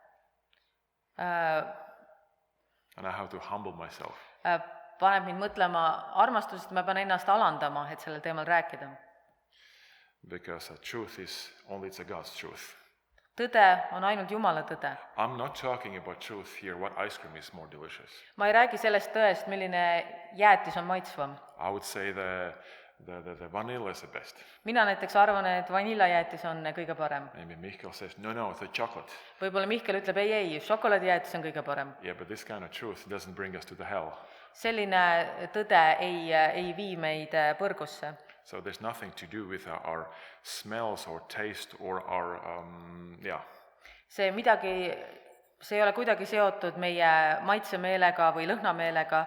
And I have to humble myself. paneb mind mõtlema armastusest, ma pean ennast alandama, et sellel teemal rääkida. Because truth is only it's a God's truth. Tõde on ainult Jumala tõde. I'm not talking about truth here, what ice cream is more delicious. Ma ei räägi sellest tõest, milline jäätis on maitsvam. I would say the vanilla is the best. Mina näiteks arvan, et vaniljajäätis on kõige parem. Maybe Mihkel says, no, the chocolate. Võib-olla Mihkel ütleb, ei, šokolaadijäätis on kõige parem. Yeah, but this kind of truth doesn't bring us to the hell. Selline tõde ei vii meid põrgusse. So there's nothing to do with our smells or taste or our, See ei ole kuidagi seotud meie maitsemeelega või lõhnameelega.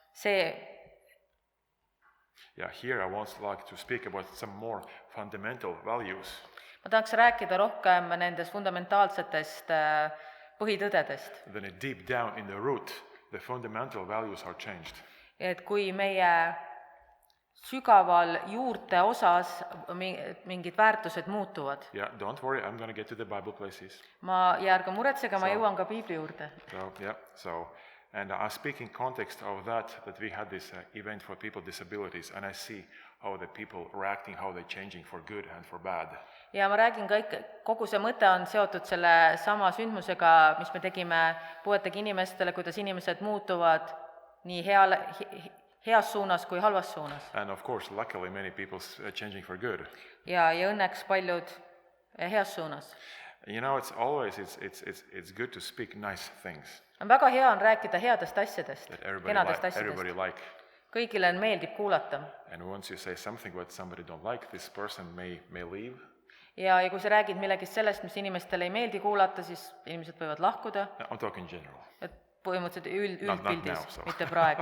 Here I want like to speak about some more fundamental values. Ma tahaks rääkida rohkem nendest fundamentaalsetest põhitõdedest. Then deep down in the root, the fundamental values are changed. Et kui meie sügaval juurte osas mingid väärtused muutuvad. Yeah, don't worry, I'm going to get to the Bible places. Ja ärge muretsege, ma jõuan ka Piibli juurde. And I speak in context of that we had this event for people with disabilities, and I see how the people reacting, how they're changing for good and for bad. Ja ma räägin kogu see mõte on seotud selle sama sündmusega, mis me tegime puuetega inimestele, kuidas inimesed muutuvad nii heas suunas kui halvas suunas. And of course, luckily many people changing for good. Ja õnneks paljud heas suunas. You know, it's good to speak nice things. On väga hea on rääkida headest asjadest, kenadest Everybody asjadest. like. Kõigile meeldib kuulata. And once you say something what somebody don't like, this person may leave. Ja kui sa räägid millegist sellest, mis inimestele ei meeldi kuulata, siis inimesed võivad lahkuda. I'm talking general. Et põhimõtteliselt üldpildis, now, mitte praegu.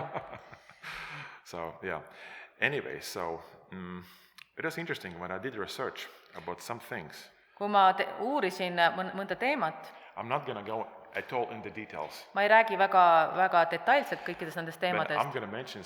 Anyway, it was interesting when I did research about some things. Kui ma uurisin mõnda teemat, I'm not going to go at all in the details. Ma ei räägi väga detailselt kõikidest nendest teemadest. I'm going to mention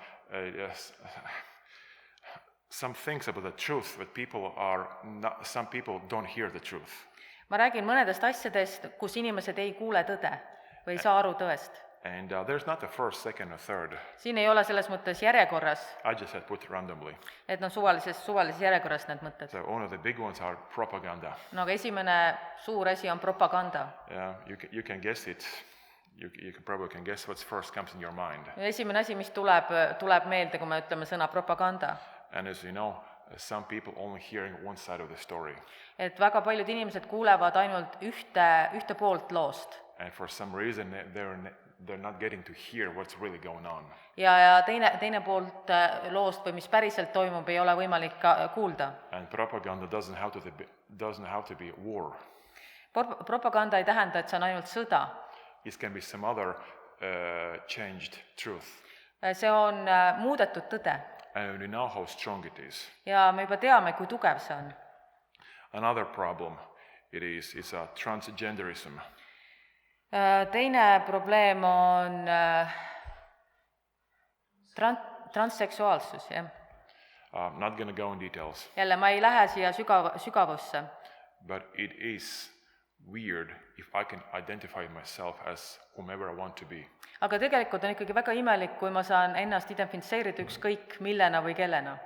some things about the truth that some people don't hear the truth. Ma räägin mõnedest asjadest, kus inimesed ei kuule tõde või ei saa aru tõest. And there's not a first, second or third. Siin ei ole selles mõttes järjekorras. I just had put randomly. Et suvalises järjekorras need mõtted. So one of the big ones are propaganda. No aga esimene suur asi on propaganda. Yeah, you can guess it. You probably can guess what first comes in your mind. Esimene asi, mis tuleb meelde, kui me ütleme sõna propaganda. And as you know, some people only hearing one side of the story. Et väga paljud inimesed kuulevad ainult ühte poolt loost. And for some reason they're not getting to hear what's really going on. Ja teine poolt loost või mis päriselt toimub ei ole võimalik kuulda. And propaganda doesn't have to be war. Propaganda ei tähenda, et see on ainult sõda. It can be some other changed truth. See on muudetud tõde And we know how strong it is. ja me juba teame, kui tugev see on. Another problem is a transgenderism. Teine probleem on transseksuaalsus, jah. Not going to go in details, Jälle, ma ei lähe siia sügavusse, but it is weird if I can identify myself as whomever I want to be. aga tegelikult on ikkagi väga imelik, kui ma saan ennast identifitseerida ükskõik millena või kellena.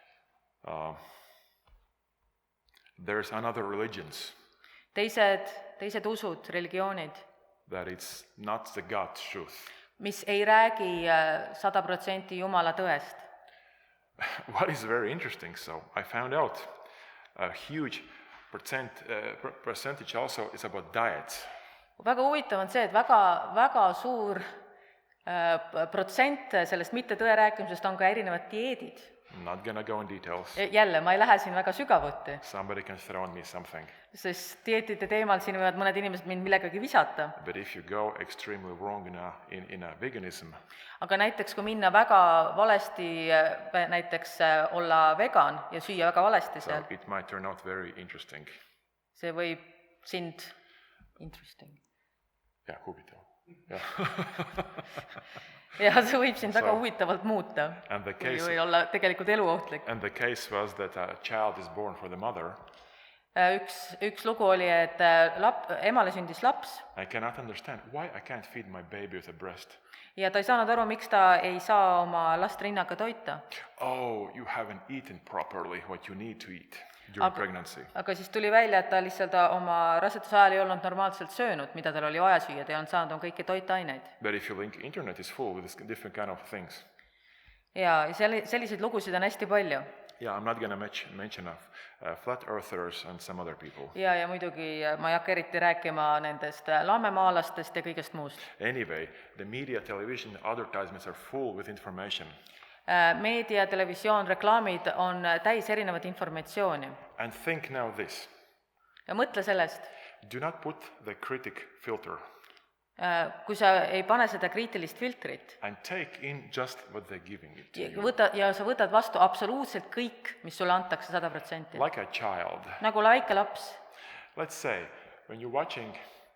There's another religions Teised usud, religioonid, that it's not the God's truth. mis ei räägi 100% Jumala tõest. What is very interesting, so I found out a huge percentage also is about diets. Väga huvitav on see, et väga suur protsent sellest mittetõe rääkimisest on ka erinevad dieedid. I'm not gonna go in details. Jälle, ma ei lähe siin väga sügavuti, Somebody can throw on me something. sest dieetide teemal siin võivad mõned inimesed mind millegagi visata. But if you go extremely wrong in a veganism, Aga näiteks, kui minna väga valesti, näiteks olla vegan ja süüa väga valesti so seal, it might turn out very interesting. see võib sind Yeah, huvitav. Yeah. ja see võib sind väga So- huvitavalt muuta And the või case või olla tegelikult eluohtlik. and the case was that a child is born for the mother. Üks lugu oli, et emale sündis laps I cannot understand why I can't feed my baby with a breast. ja ta ei saanud aru, miks ta ei saa oma last rinnaga toita. Oh, you haven't eaten properly what you need to eat during pregnancy. Aga siis tuli välja, et ta lihtsalt oma raseduse ajal ei olnud normaalselt söönud, mida tal oli vaja süüa, ta ei olnud saanud oma kõiki toitaineid. But if you link, internet is full with this different kind of things. Ja selliseid lugusid on hästi palju. Yeah, I'm not going to mention flat earthers and some other people. Ja muidugi ma ei hakka eriti rääkima nendest lammemaalastest ja kõigest muust. Anyway, the media, television, advertisements are full with information. Meedia, televisioon, reklaamid on täis erinevat informatsiooni. And think now this. Ja mõtle sellest, Do not put the critic filter kui sa ei pane seda kriitilist filtrit and take in just what they're giving it to you. ja sa võtad vastu absoluutselt kõik, mis sulle antakse 100%. Like a child. Nagu väike laps. Let's say, when you're watching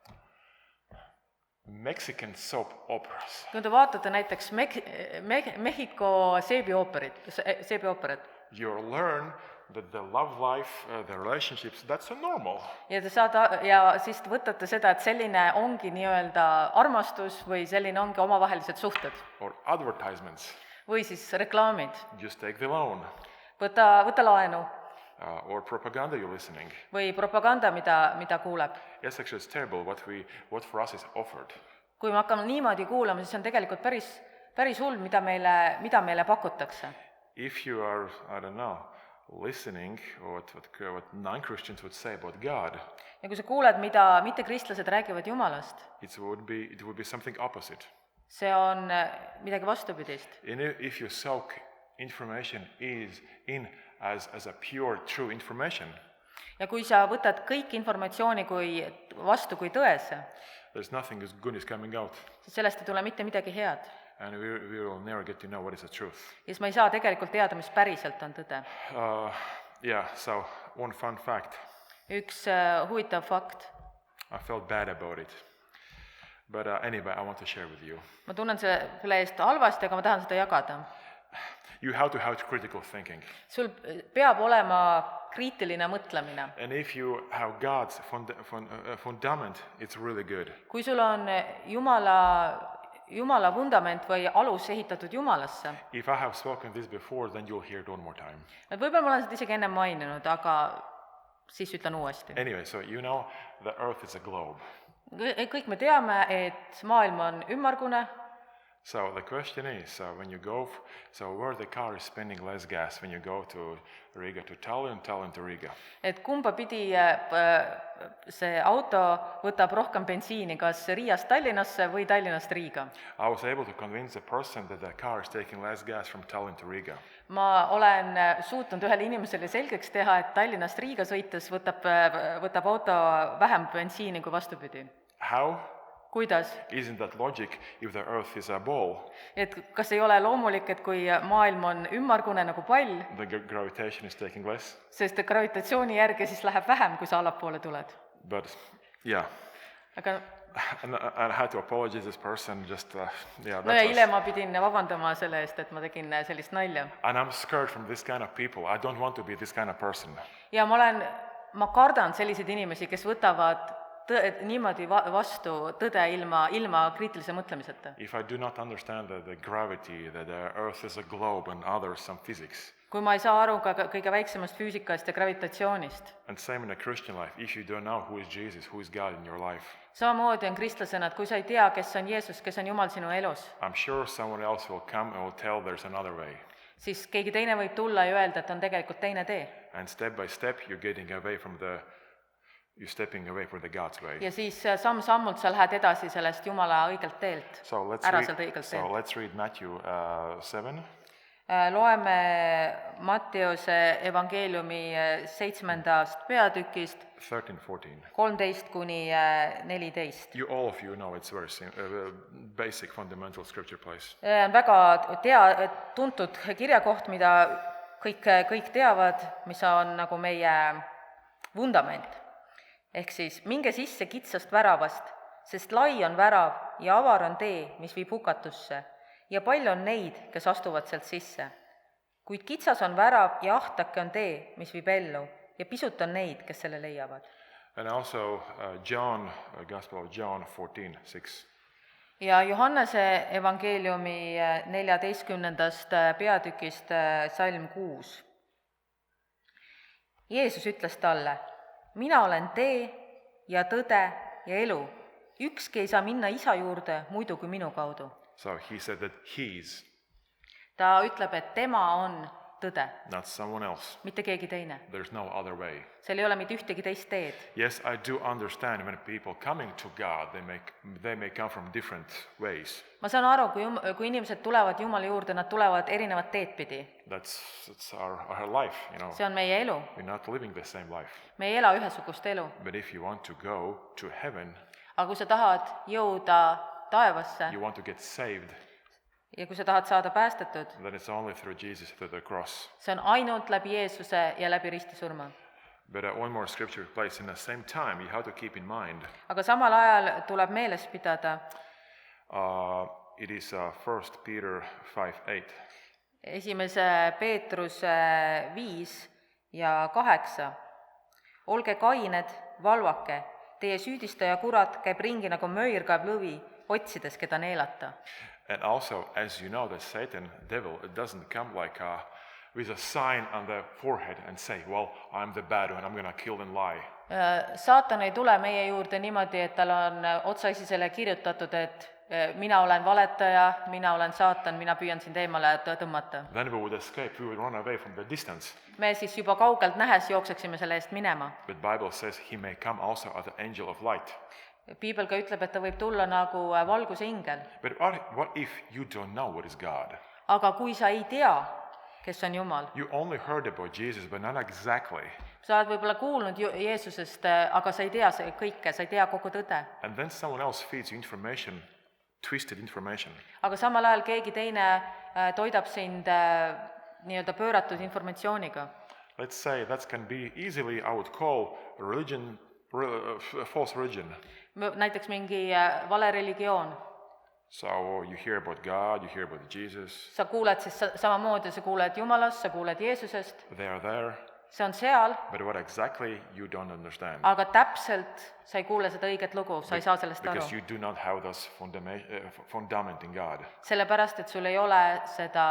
Mexican soap operas, Kui te vaatate näiteks Mehhiko seebiooperit you learn that the love life, the relationships, that's so normal. ja siis te võtate seda, et selline ongi nii-öelda armastus või selline ongi omavahelised suhted Or advertisements, või siis reklaamid. just take the loan. Võta laenu Or propaganda you're listening. või propaganda, mida kuuleb. Yes, actually it's terrible what for us is offered. Kui me hakkame niimoodi kuulama, siis on tegelikult päris hull, mida meile pakutakse. If you are, I don't know, listening what non-Christians would say about God, Ja kui sa kuuled, mida mittekristlased räägivad Jumalast, it would be something opposite. see on midagi vastupidist. And if you soak information in as a pure, true information, Ja kui sa võtad kõik informatsiooni vastu kui tõese, there's nothing as good is coming out. siis sellest ei tule mitte midagi head. And we will never get to know what is the truth. Ja siis ma ei saa tegelikult teada, mis päriselt on tõde. Yeah, so one fun fact. Üks huvitav fakt. I felt bad about it. But anyway, I want to share with you. Ma tunnen selle eest halvasti, aga ma tahan seda jagada. You have to have critical thinking. Sul peab olema kriitiline mõtlemine. And if you have God's fundament, it's really good. Kui sul on Jumala vundament või alus ehitatud Jumalasse, If I have spoken this before, then you'll hear it one more time. et võib-olla ma olen seda isegi enne maininud, aga siis ütlen uuesti. Anyway, so you know the earth is a globe. Kõik me teame, et maailm on ümmargune, So the question is, when you go, where the car is spending less gas when you go to Riga to Tallinn, Tallinn to Riga? et kumba pidi see auto võtab rohkem bensiini, kas Riiast Tallinnasse või Tallinnast Riiga. I was able to convince the person that the car is taking less gas from Tallinn to Riga. Ma olen suutnud ühele inimesele selgeks teha, et Tallinnast Riiga sõites võtab auto vähem bensiini kui vastupidi. How? Kuidas? Isn't that logic if the earth is a ball? Et kas ei ole loomulik, et kui maailm on ümmargune nagu pall, The gravitation is taking less? sest gravitatsiooni järgi siis läheb vähem, kui sa allapoole tuled. But yeah, Aga and I had to apologize this person just, yeah, no ja that hiljem was, ma pidin vabandama selle eest, et ma tegin sellist nalja. and I'm scared from this kind of people. I don't want to be this kind of person. Ja ma kardan selliseid inimesi, kes võtavad niimoodi vastu tõde ilma kriitilise mõtlemiseta. If I do not understand the gravity, that the earth is a globe and others some physics, Kui ma ei saa aru ka kõige väiksemast füüsikast ja gravitatsioonist. and same in a Christian life, if you don't know who is Jesus, who is God in your life, Samamoodi on kristlasena, et kui sa ei tea, kes on Jeesus, kes on Jumal sinu elus, I'm sure someone else will come and will tell there's another way. siis keegi teine võib tulla ja öelda, et on tegelikult teine tee. And step by step, you're stepping away from the God's way. Ja siis samm-sammult sa lähed edasi sellest Jumala õigelt teelt, So let's ära read, sealt õigelt teelt. Matthew 7. Loeme Matteuse evangeeliumi 7. peatükist 13-14. 13 kuni 14. All of you know it's very basic, fundamental scripture place. On väga tuntud kirjakoht, mida kõik teavad, mis on nagu meie vundament. Ehk siis minge sisse kitsast väravast, sest lai on värav ja avar on tee, mis viib hukatusse, ja palju on neid, kes astuvad sealt sisse. Kuid kitsas on värav ja ahtake on tee, mis viib ellu, ja pisut on neid, kes selle leiavad. And also Gospel of John 14:6. Ja Johannese evangeeliumi 14. peatükist salm 6. Jeesus ütles talle, mina olen tee ja tõde ja elu. Ükski ei saa minna isa juurde muidu kui minu kaudu. So he said that he's, Ta ütleb, et tema on tõde, not someone else. mitte keegi teine. There's no other way. Seal ei ole mitte ühtegi teist teed. Yes, I do understand when people coming to God, they may come from different ways. Ma saan aru, kui inimesed tulevad Jumala juurde, nad tulevad erinevat teed pidi. That's our life, you know. See on meie elu. We're not living the same life. Me ei ela ühesugust elu. But if you want to go to heaven, Aga kui sa tahad jõuda taevasse you want to get saved, ja kui sa tahad saada päästetud, then it's only through Jesus, through the cross. see on ainult läbi Jeesuse ja läbi ristisurma. But one more scripture place in the same time, you have to keep in mind. Aga samal ajal tuleb meeles pidada It is 1 Peter 5:8. esimese Peetruse 5 ja 8. Olge kained, valvake, teie süüdistaja kurat käib ringi nagu möir kaeb lõvi, otsides, keda neelata. And also, as you know, that Satan, devil, it doesn't come like with a sign on the forehead and say, well, I'm the bad one, I'm going to kill and lie. Saatan ei tule meie juurde niimoodi, et tal on otsaisisele kirjutatud, et mina olen valetaja, mina olen saatan, mina püüan sind eemale tõmmata. Then we would escape, we would run away from the distance. Me siis juba kaugelt nähes jookseksime selle eest minema. But Bible says he may come also as an angel of light. Piibel ka ütleb, et ta võib tulla nagu valguse ingel. But what if you don't know what is God? Aga kui sa ei tea, kes on Jumal, You only heard about Jesus, but not exactly. sa oled võib-olla kuulnud Jeesusest, aga sa ei tea kõike, sa ei tea kogu tõde. And then someone else feeds you information, twisted information. Aga samal ajal keegi teine toidab sind nii-öelda pööratud informatsiooniga. Let's say that can be easily, I would call religion, false religion. Näiteks mingi vale religioon. So you hear about God, you hear about Jesus, Sa kuuled siis samamoodi, sa kuuled Jumalast, sa kuuled Jeesusest, they are there, see on seal, but what exactly you don't understand. aga täpselt sa ei kuule seda õiget lugu, sa ei saa sellest Because aru. you do not have this fundament in God. Sellepärast, et sul ei ole seda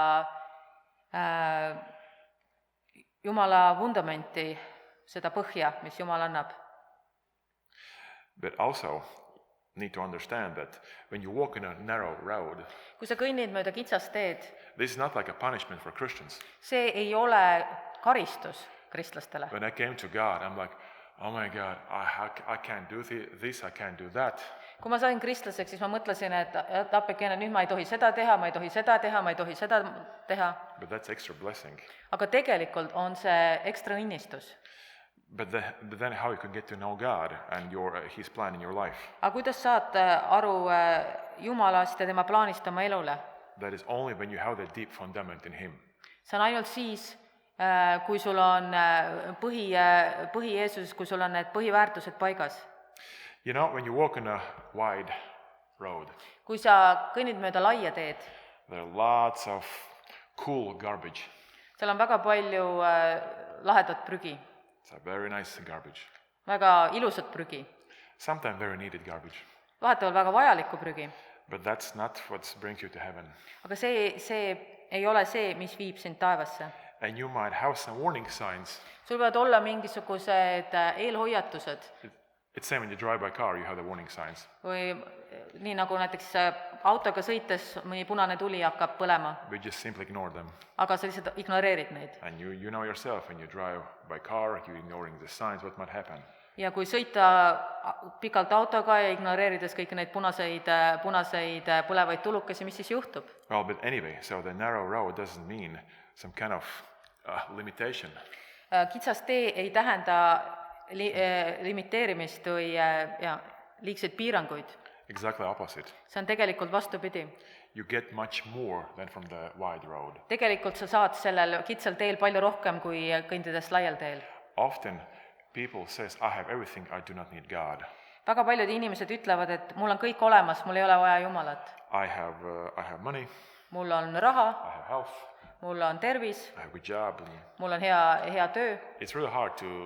Jumala vundamenti, seda põhja, mis Jumal annab. But also, need to understand that when you walk in a narrow road, kui sa kõnnid mööda kitsast teed, this is not like a punishment for Christians. see ei ole karistus kristlastele. When I came to God, I'm like, oh my God, I can't do this, I can't do that. Kui ma sain kristlaseks, siis ma mõtlesin, et appikene, nüüd ma ei tohi seda teha, ma ei tohi seda teha, ma ei tohi seda teha. But that's extra blessing. Aga tegelikult on see ekstra õnnistus. But then how you can get to know God and His plan in your life? Aga kuidas saad aru Jumalast ja tema plaanist oma elule? That is only when you have the deep fundament in Him. See on ainult siis, kui sul on põhi Jeesuses, kui sul on need põhiväärtused paigas. You know, when you walk on a wide road, Kui sa kõnnid mööda laia teed, there are lots of cool garbage. seal on väga palju lahedat prügi, It's a very nice garbage. väga ilusat prügi, Sometimes very needed garbage. vahetevahel väga vajalikku prügi. But that's not what brings you to heaven. Aga see ei ole see, mis viib sind taevasse. And you might have some warning signs. Sul võivad olla mingisugused eelhoiatused It's same when you drive by car, you have the warning signs. või nii nagu näiteks autoga sõites mõni punane tuli hakkab põlema, We just simply ignore them. aga sa lihtsalt ignoreerid neid. And you know yourself, when you drive by car, you're ignoring the signs, what might happen. Ja kui sõita pikalt autoga ja ignoreerides kõiki neid punaseid põlevaid tulukesi, mis siis juhtub? Well, but anyway, so the narrow road doesn't mean some kind of limitation. Kitsas tee ei tähenda limiteerimist või liigseid piiranguid. Exactly opposite. See on tegelikult vastupidi. You get much more than from the wide road. Tegelikult sa saad sellel kitsal teel palju rohkem kui kõndides laial teel. Often people says, I have everything, I do not need God. Väga paljud inimesed ütlevad, et mul on kõik olemas, mul ei ole vaja Jumalat. I have money, Mul on raha, I have health, mul on tervis, I have a good job. mul on hea töö. It's really hard to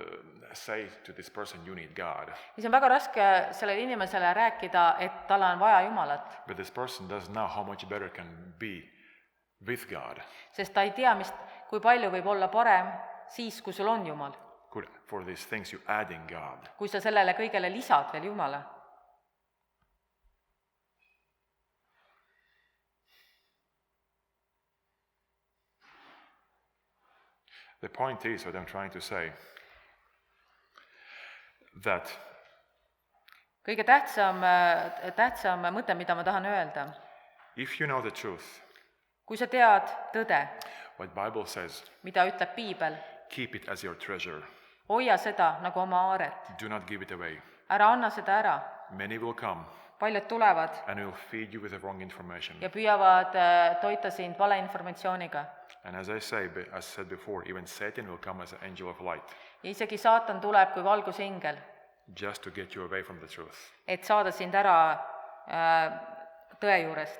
say to this person, you need God. Siis on väga raske sellele inimesele rääkida, et tal on vaja Jumalat, But this person doesn't know how much better can be with God. sest ta ei tea, kui palju võib olla parem siis, kui sul on Jumal. Good. For these things you add in God. Kui sa sellele kõigele lisad veel Jumala. The point is, what I'm trying to say, that Kõige tähtsam mõte, mida ma tahan öelda. if you know the truth, Kui sa tead tõde, what Bible says, mida ütleb Piibel, keep it as your treasure. hoia seda nagu oma aaret. Do not give it away. Ära anna seda ära. Many will come Paljud tulevad and will feed you with the wrong information. ja püüavad toita sind valeinformatsiooniga. And as I said before, even Satan will come as an angel of light, Ja isegi saatan tuleb kui valgusingel, just to get you away from the truth. et saada sind ära tõe juurest.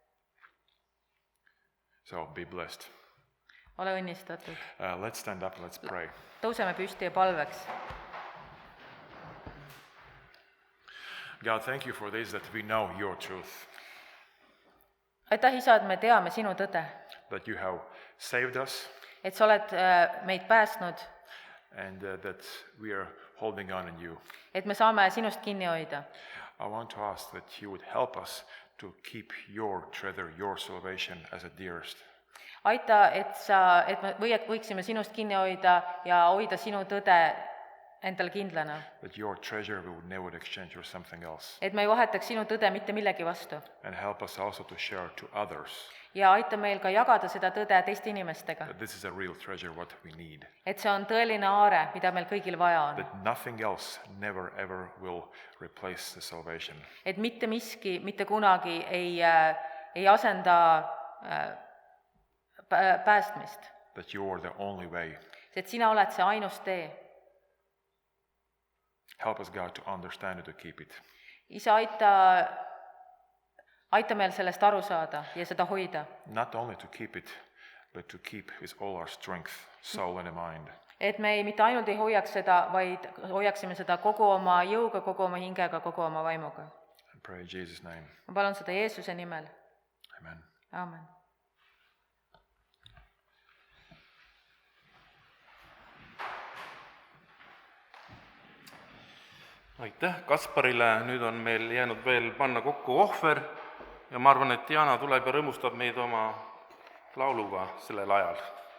So be blessed. Ole õnnistatud. Let's stand up and let's pray. Tõuseme püsti ja palveks. God, thank you for this, that we know your truth, Aitäh, Isa, et me teame sinu tõde, that you have saved us, et sa oled meid päästnud, and that we are holding on in you. et me saame sinust kinni hoida. I want to ask that you would help us to keep your treasure, your salvation as a dearest. Aita, et me võiksime sinust kinni hoida ja hoida sinu tõde endale kindlana. That your treasure we would never exchange for something else. Et me ei vahetaks sinu tõde mitte millegi vastu. And help us also to share to others Ja aita meil ka jagada seda tõde teiste inimestega. that this is a real treasure, what we need. Et see on tõeline aare, mida meil kõigil vaja on. That nothing else never ever will replace the salvation. Et mitte miski, mitte kunagi ei asenda päästmist. That you are the only way. Et sina oled see ainus tee. Help us, God, to understand it, to keep it. Isa, aita meil sellest aru saada ja seda hoida. Not only to keep it, but to keep with all our strength, soul and mind. Et me mitte ainult ei hoiaks seda, vaid hoiaksime seda kogu oma jõuga, kogu oma hingega, kogu oma vaimuga. I pray in Jesus' name. Ma palun seda Jeesuse nimel. Amen. Aamen. aitäh Kasparile, nüüd on meil jäänud veel panna kokku ohver ja ma arvan, et Diana tuleb ja rõõmustab meid oma lauluga sellel ajal.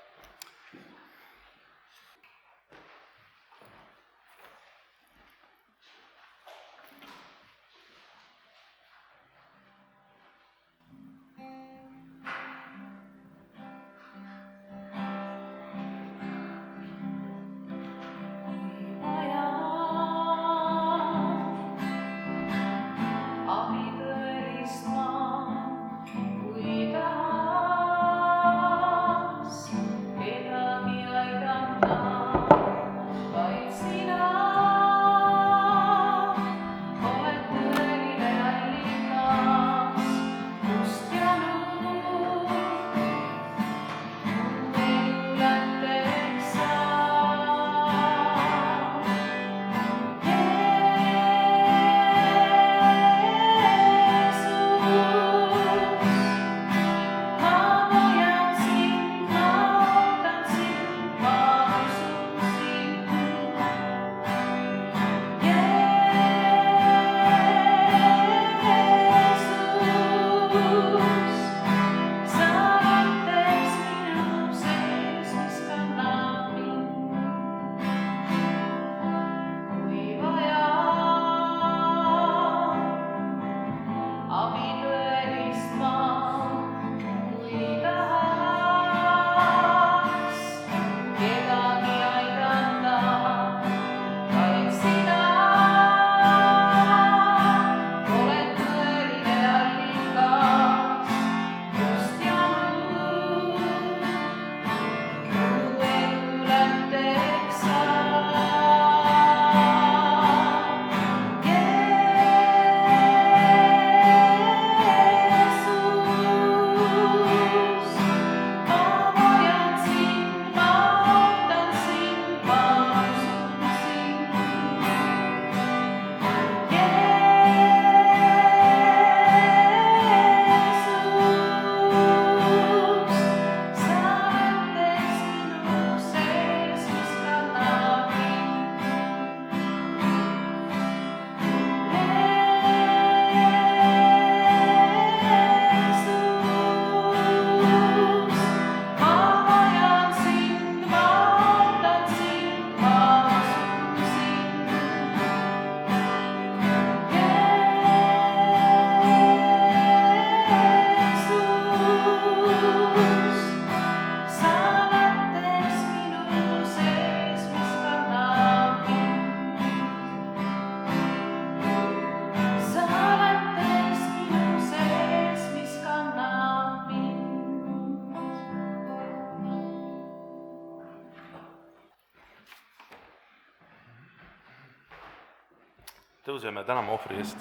Tõuseme täname ohvri eest.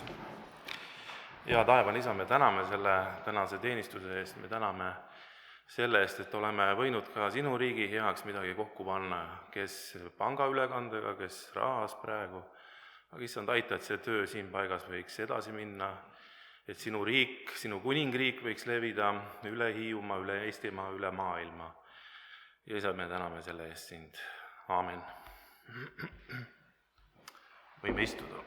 Ja taevan isa, me täname selle tänase teenistuse eest, me täname selle eest, et oleme võinud ka sinu riigi heaks midagi kokku panna, kes pangaülekandega, kes rahas praegu, aga issand, aita, et see töö siin paigas võiks edasi minna, et sinu riik, sinu kuningriik võiks levida üle Hiiumaa, üle Eestimaa, üle maailma. Ja isa, me täname selle eest sind. Aamen. Võime istuda.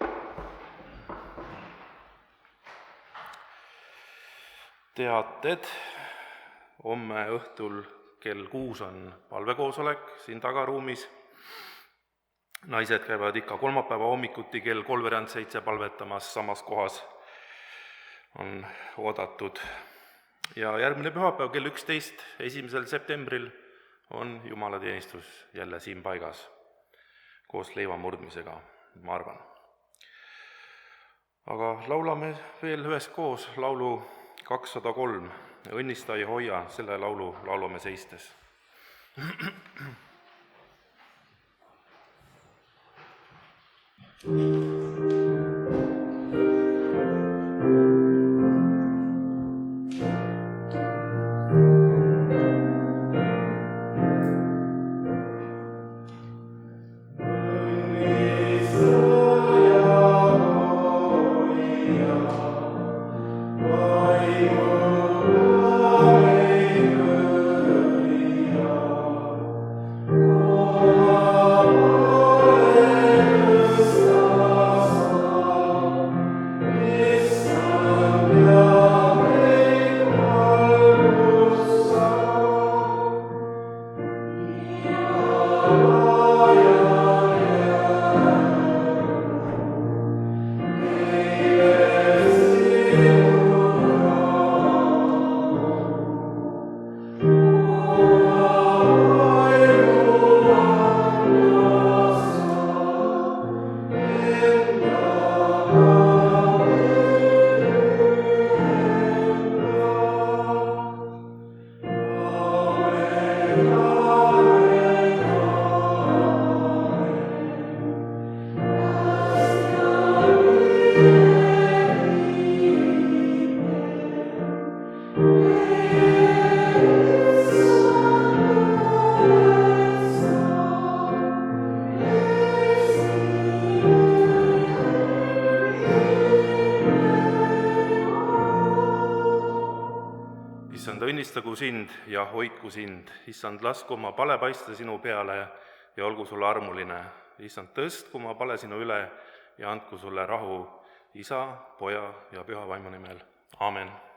Teated, homme õhtul kell 6 on palvekoosolek siin tagaruumis. Naised käivad ikka kolmapäeva hommikuti kell 6:45 palvetamas samas kohas on oodatud. Ja järgmine pühapäev kell 11, 1. septembril on jumalateenistus jälle siin paigas koos leivamurdmisega, ma arvan. Aga laulame veel üheskoos laulu 203, Õnnista ei hoia, selle laulu laulame seistes. Oh issand, õnnistagu sind ja hoidku sind. Issand, lasku oma pale paista sinu peale ja olgu sulle armuline. Issand, tõstku oma pale sinu üle ja andku sulle rahu Isa, Poja ja Püha Vaimu nimel. Aamen.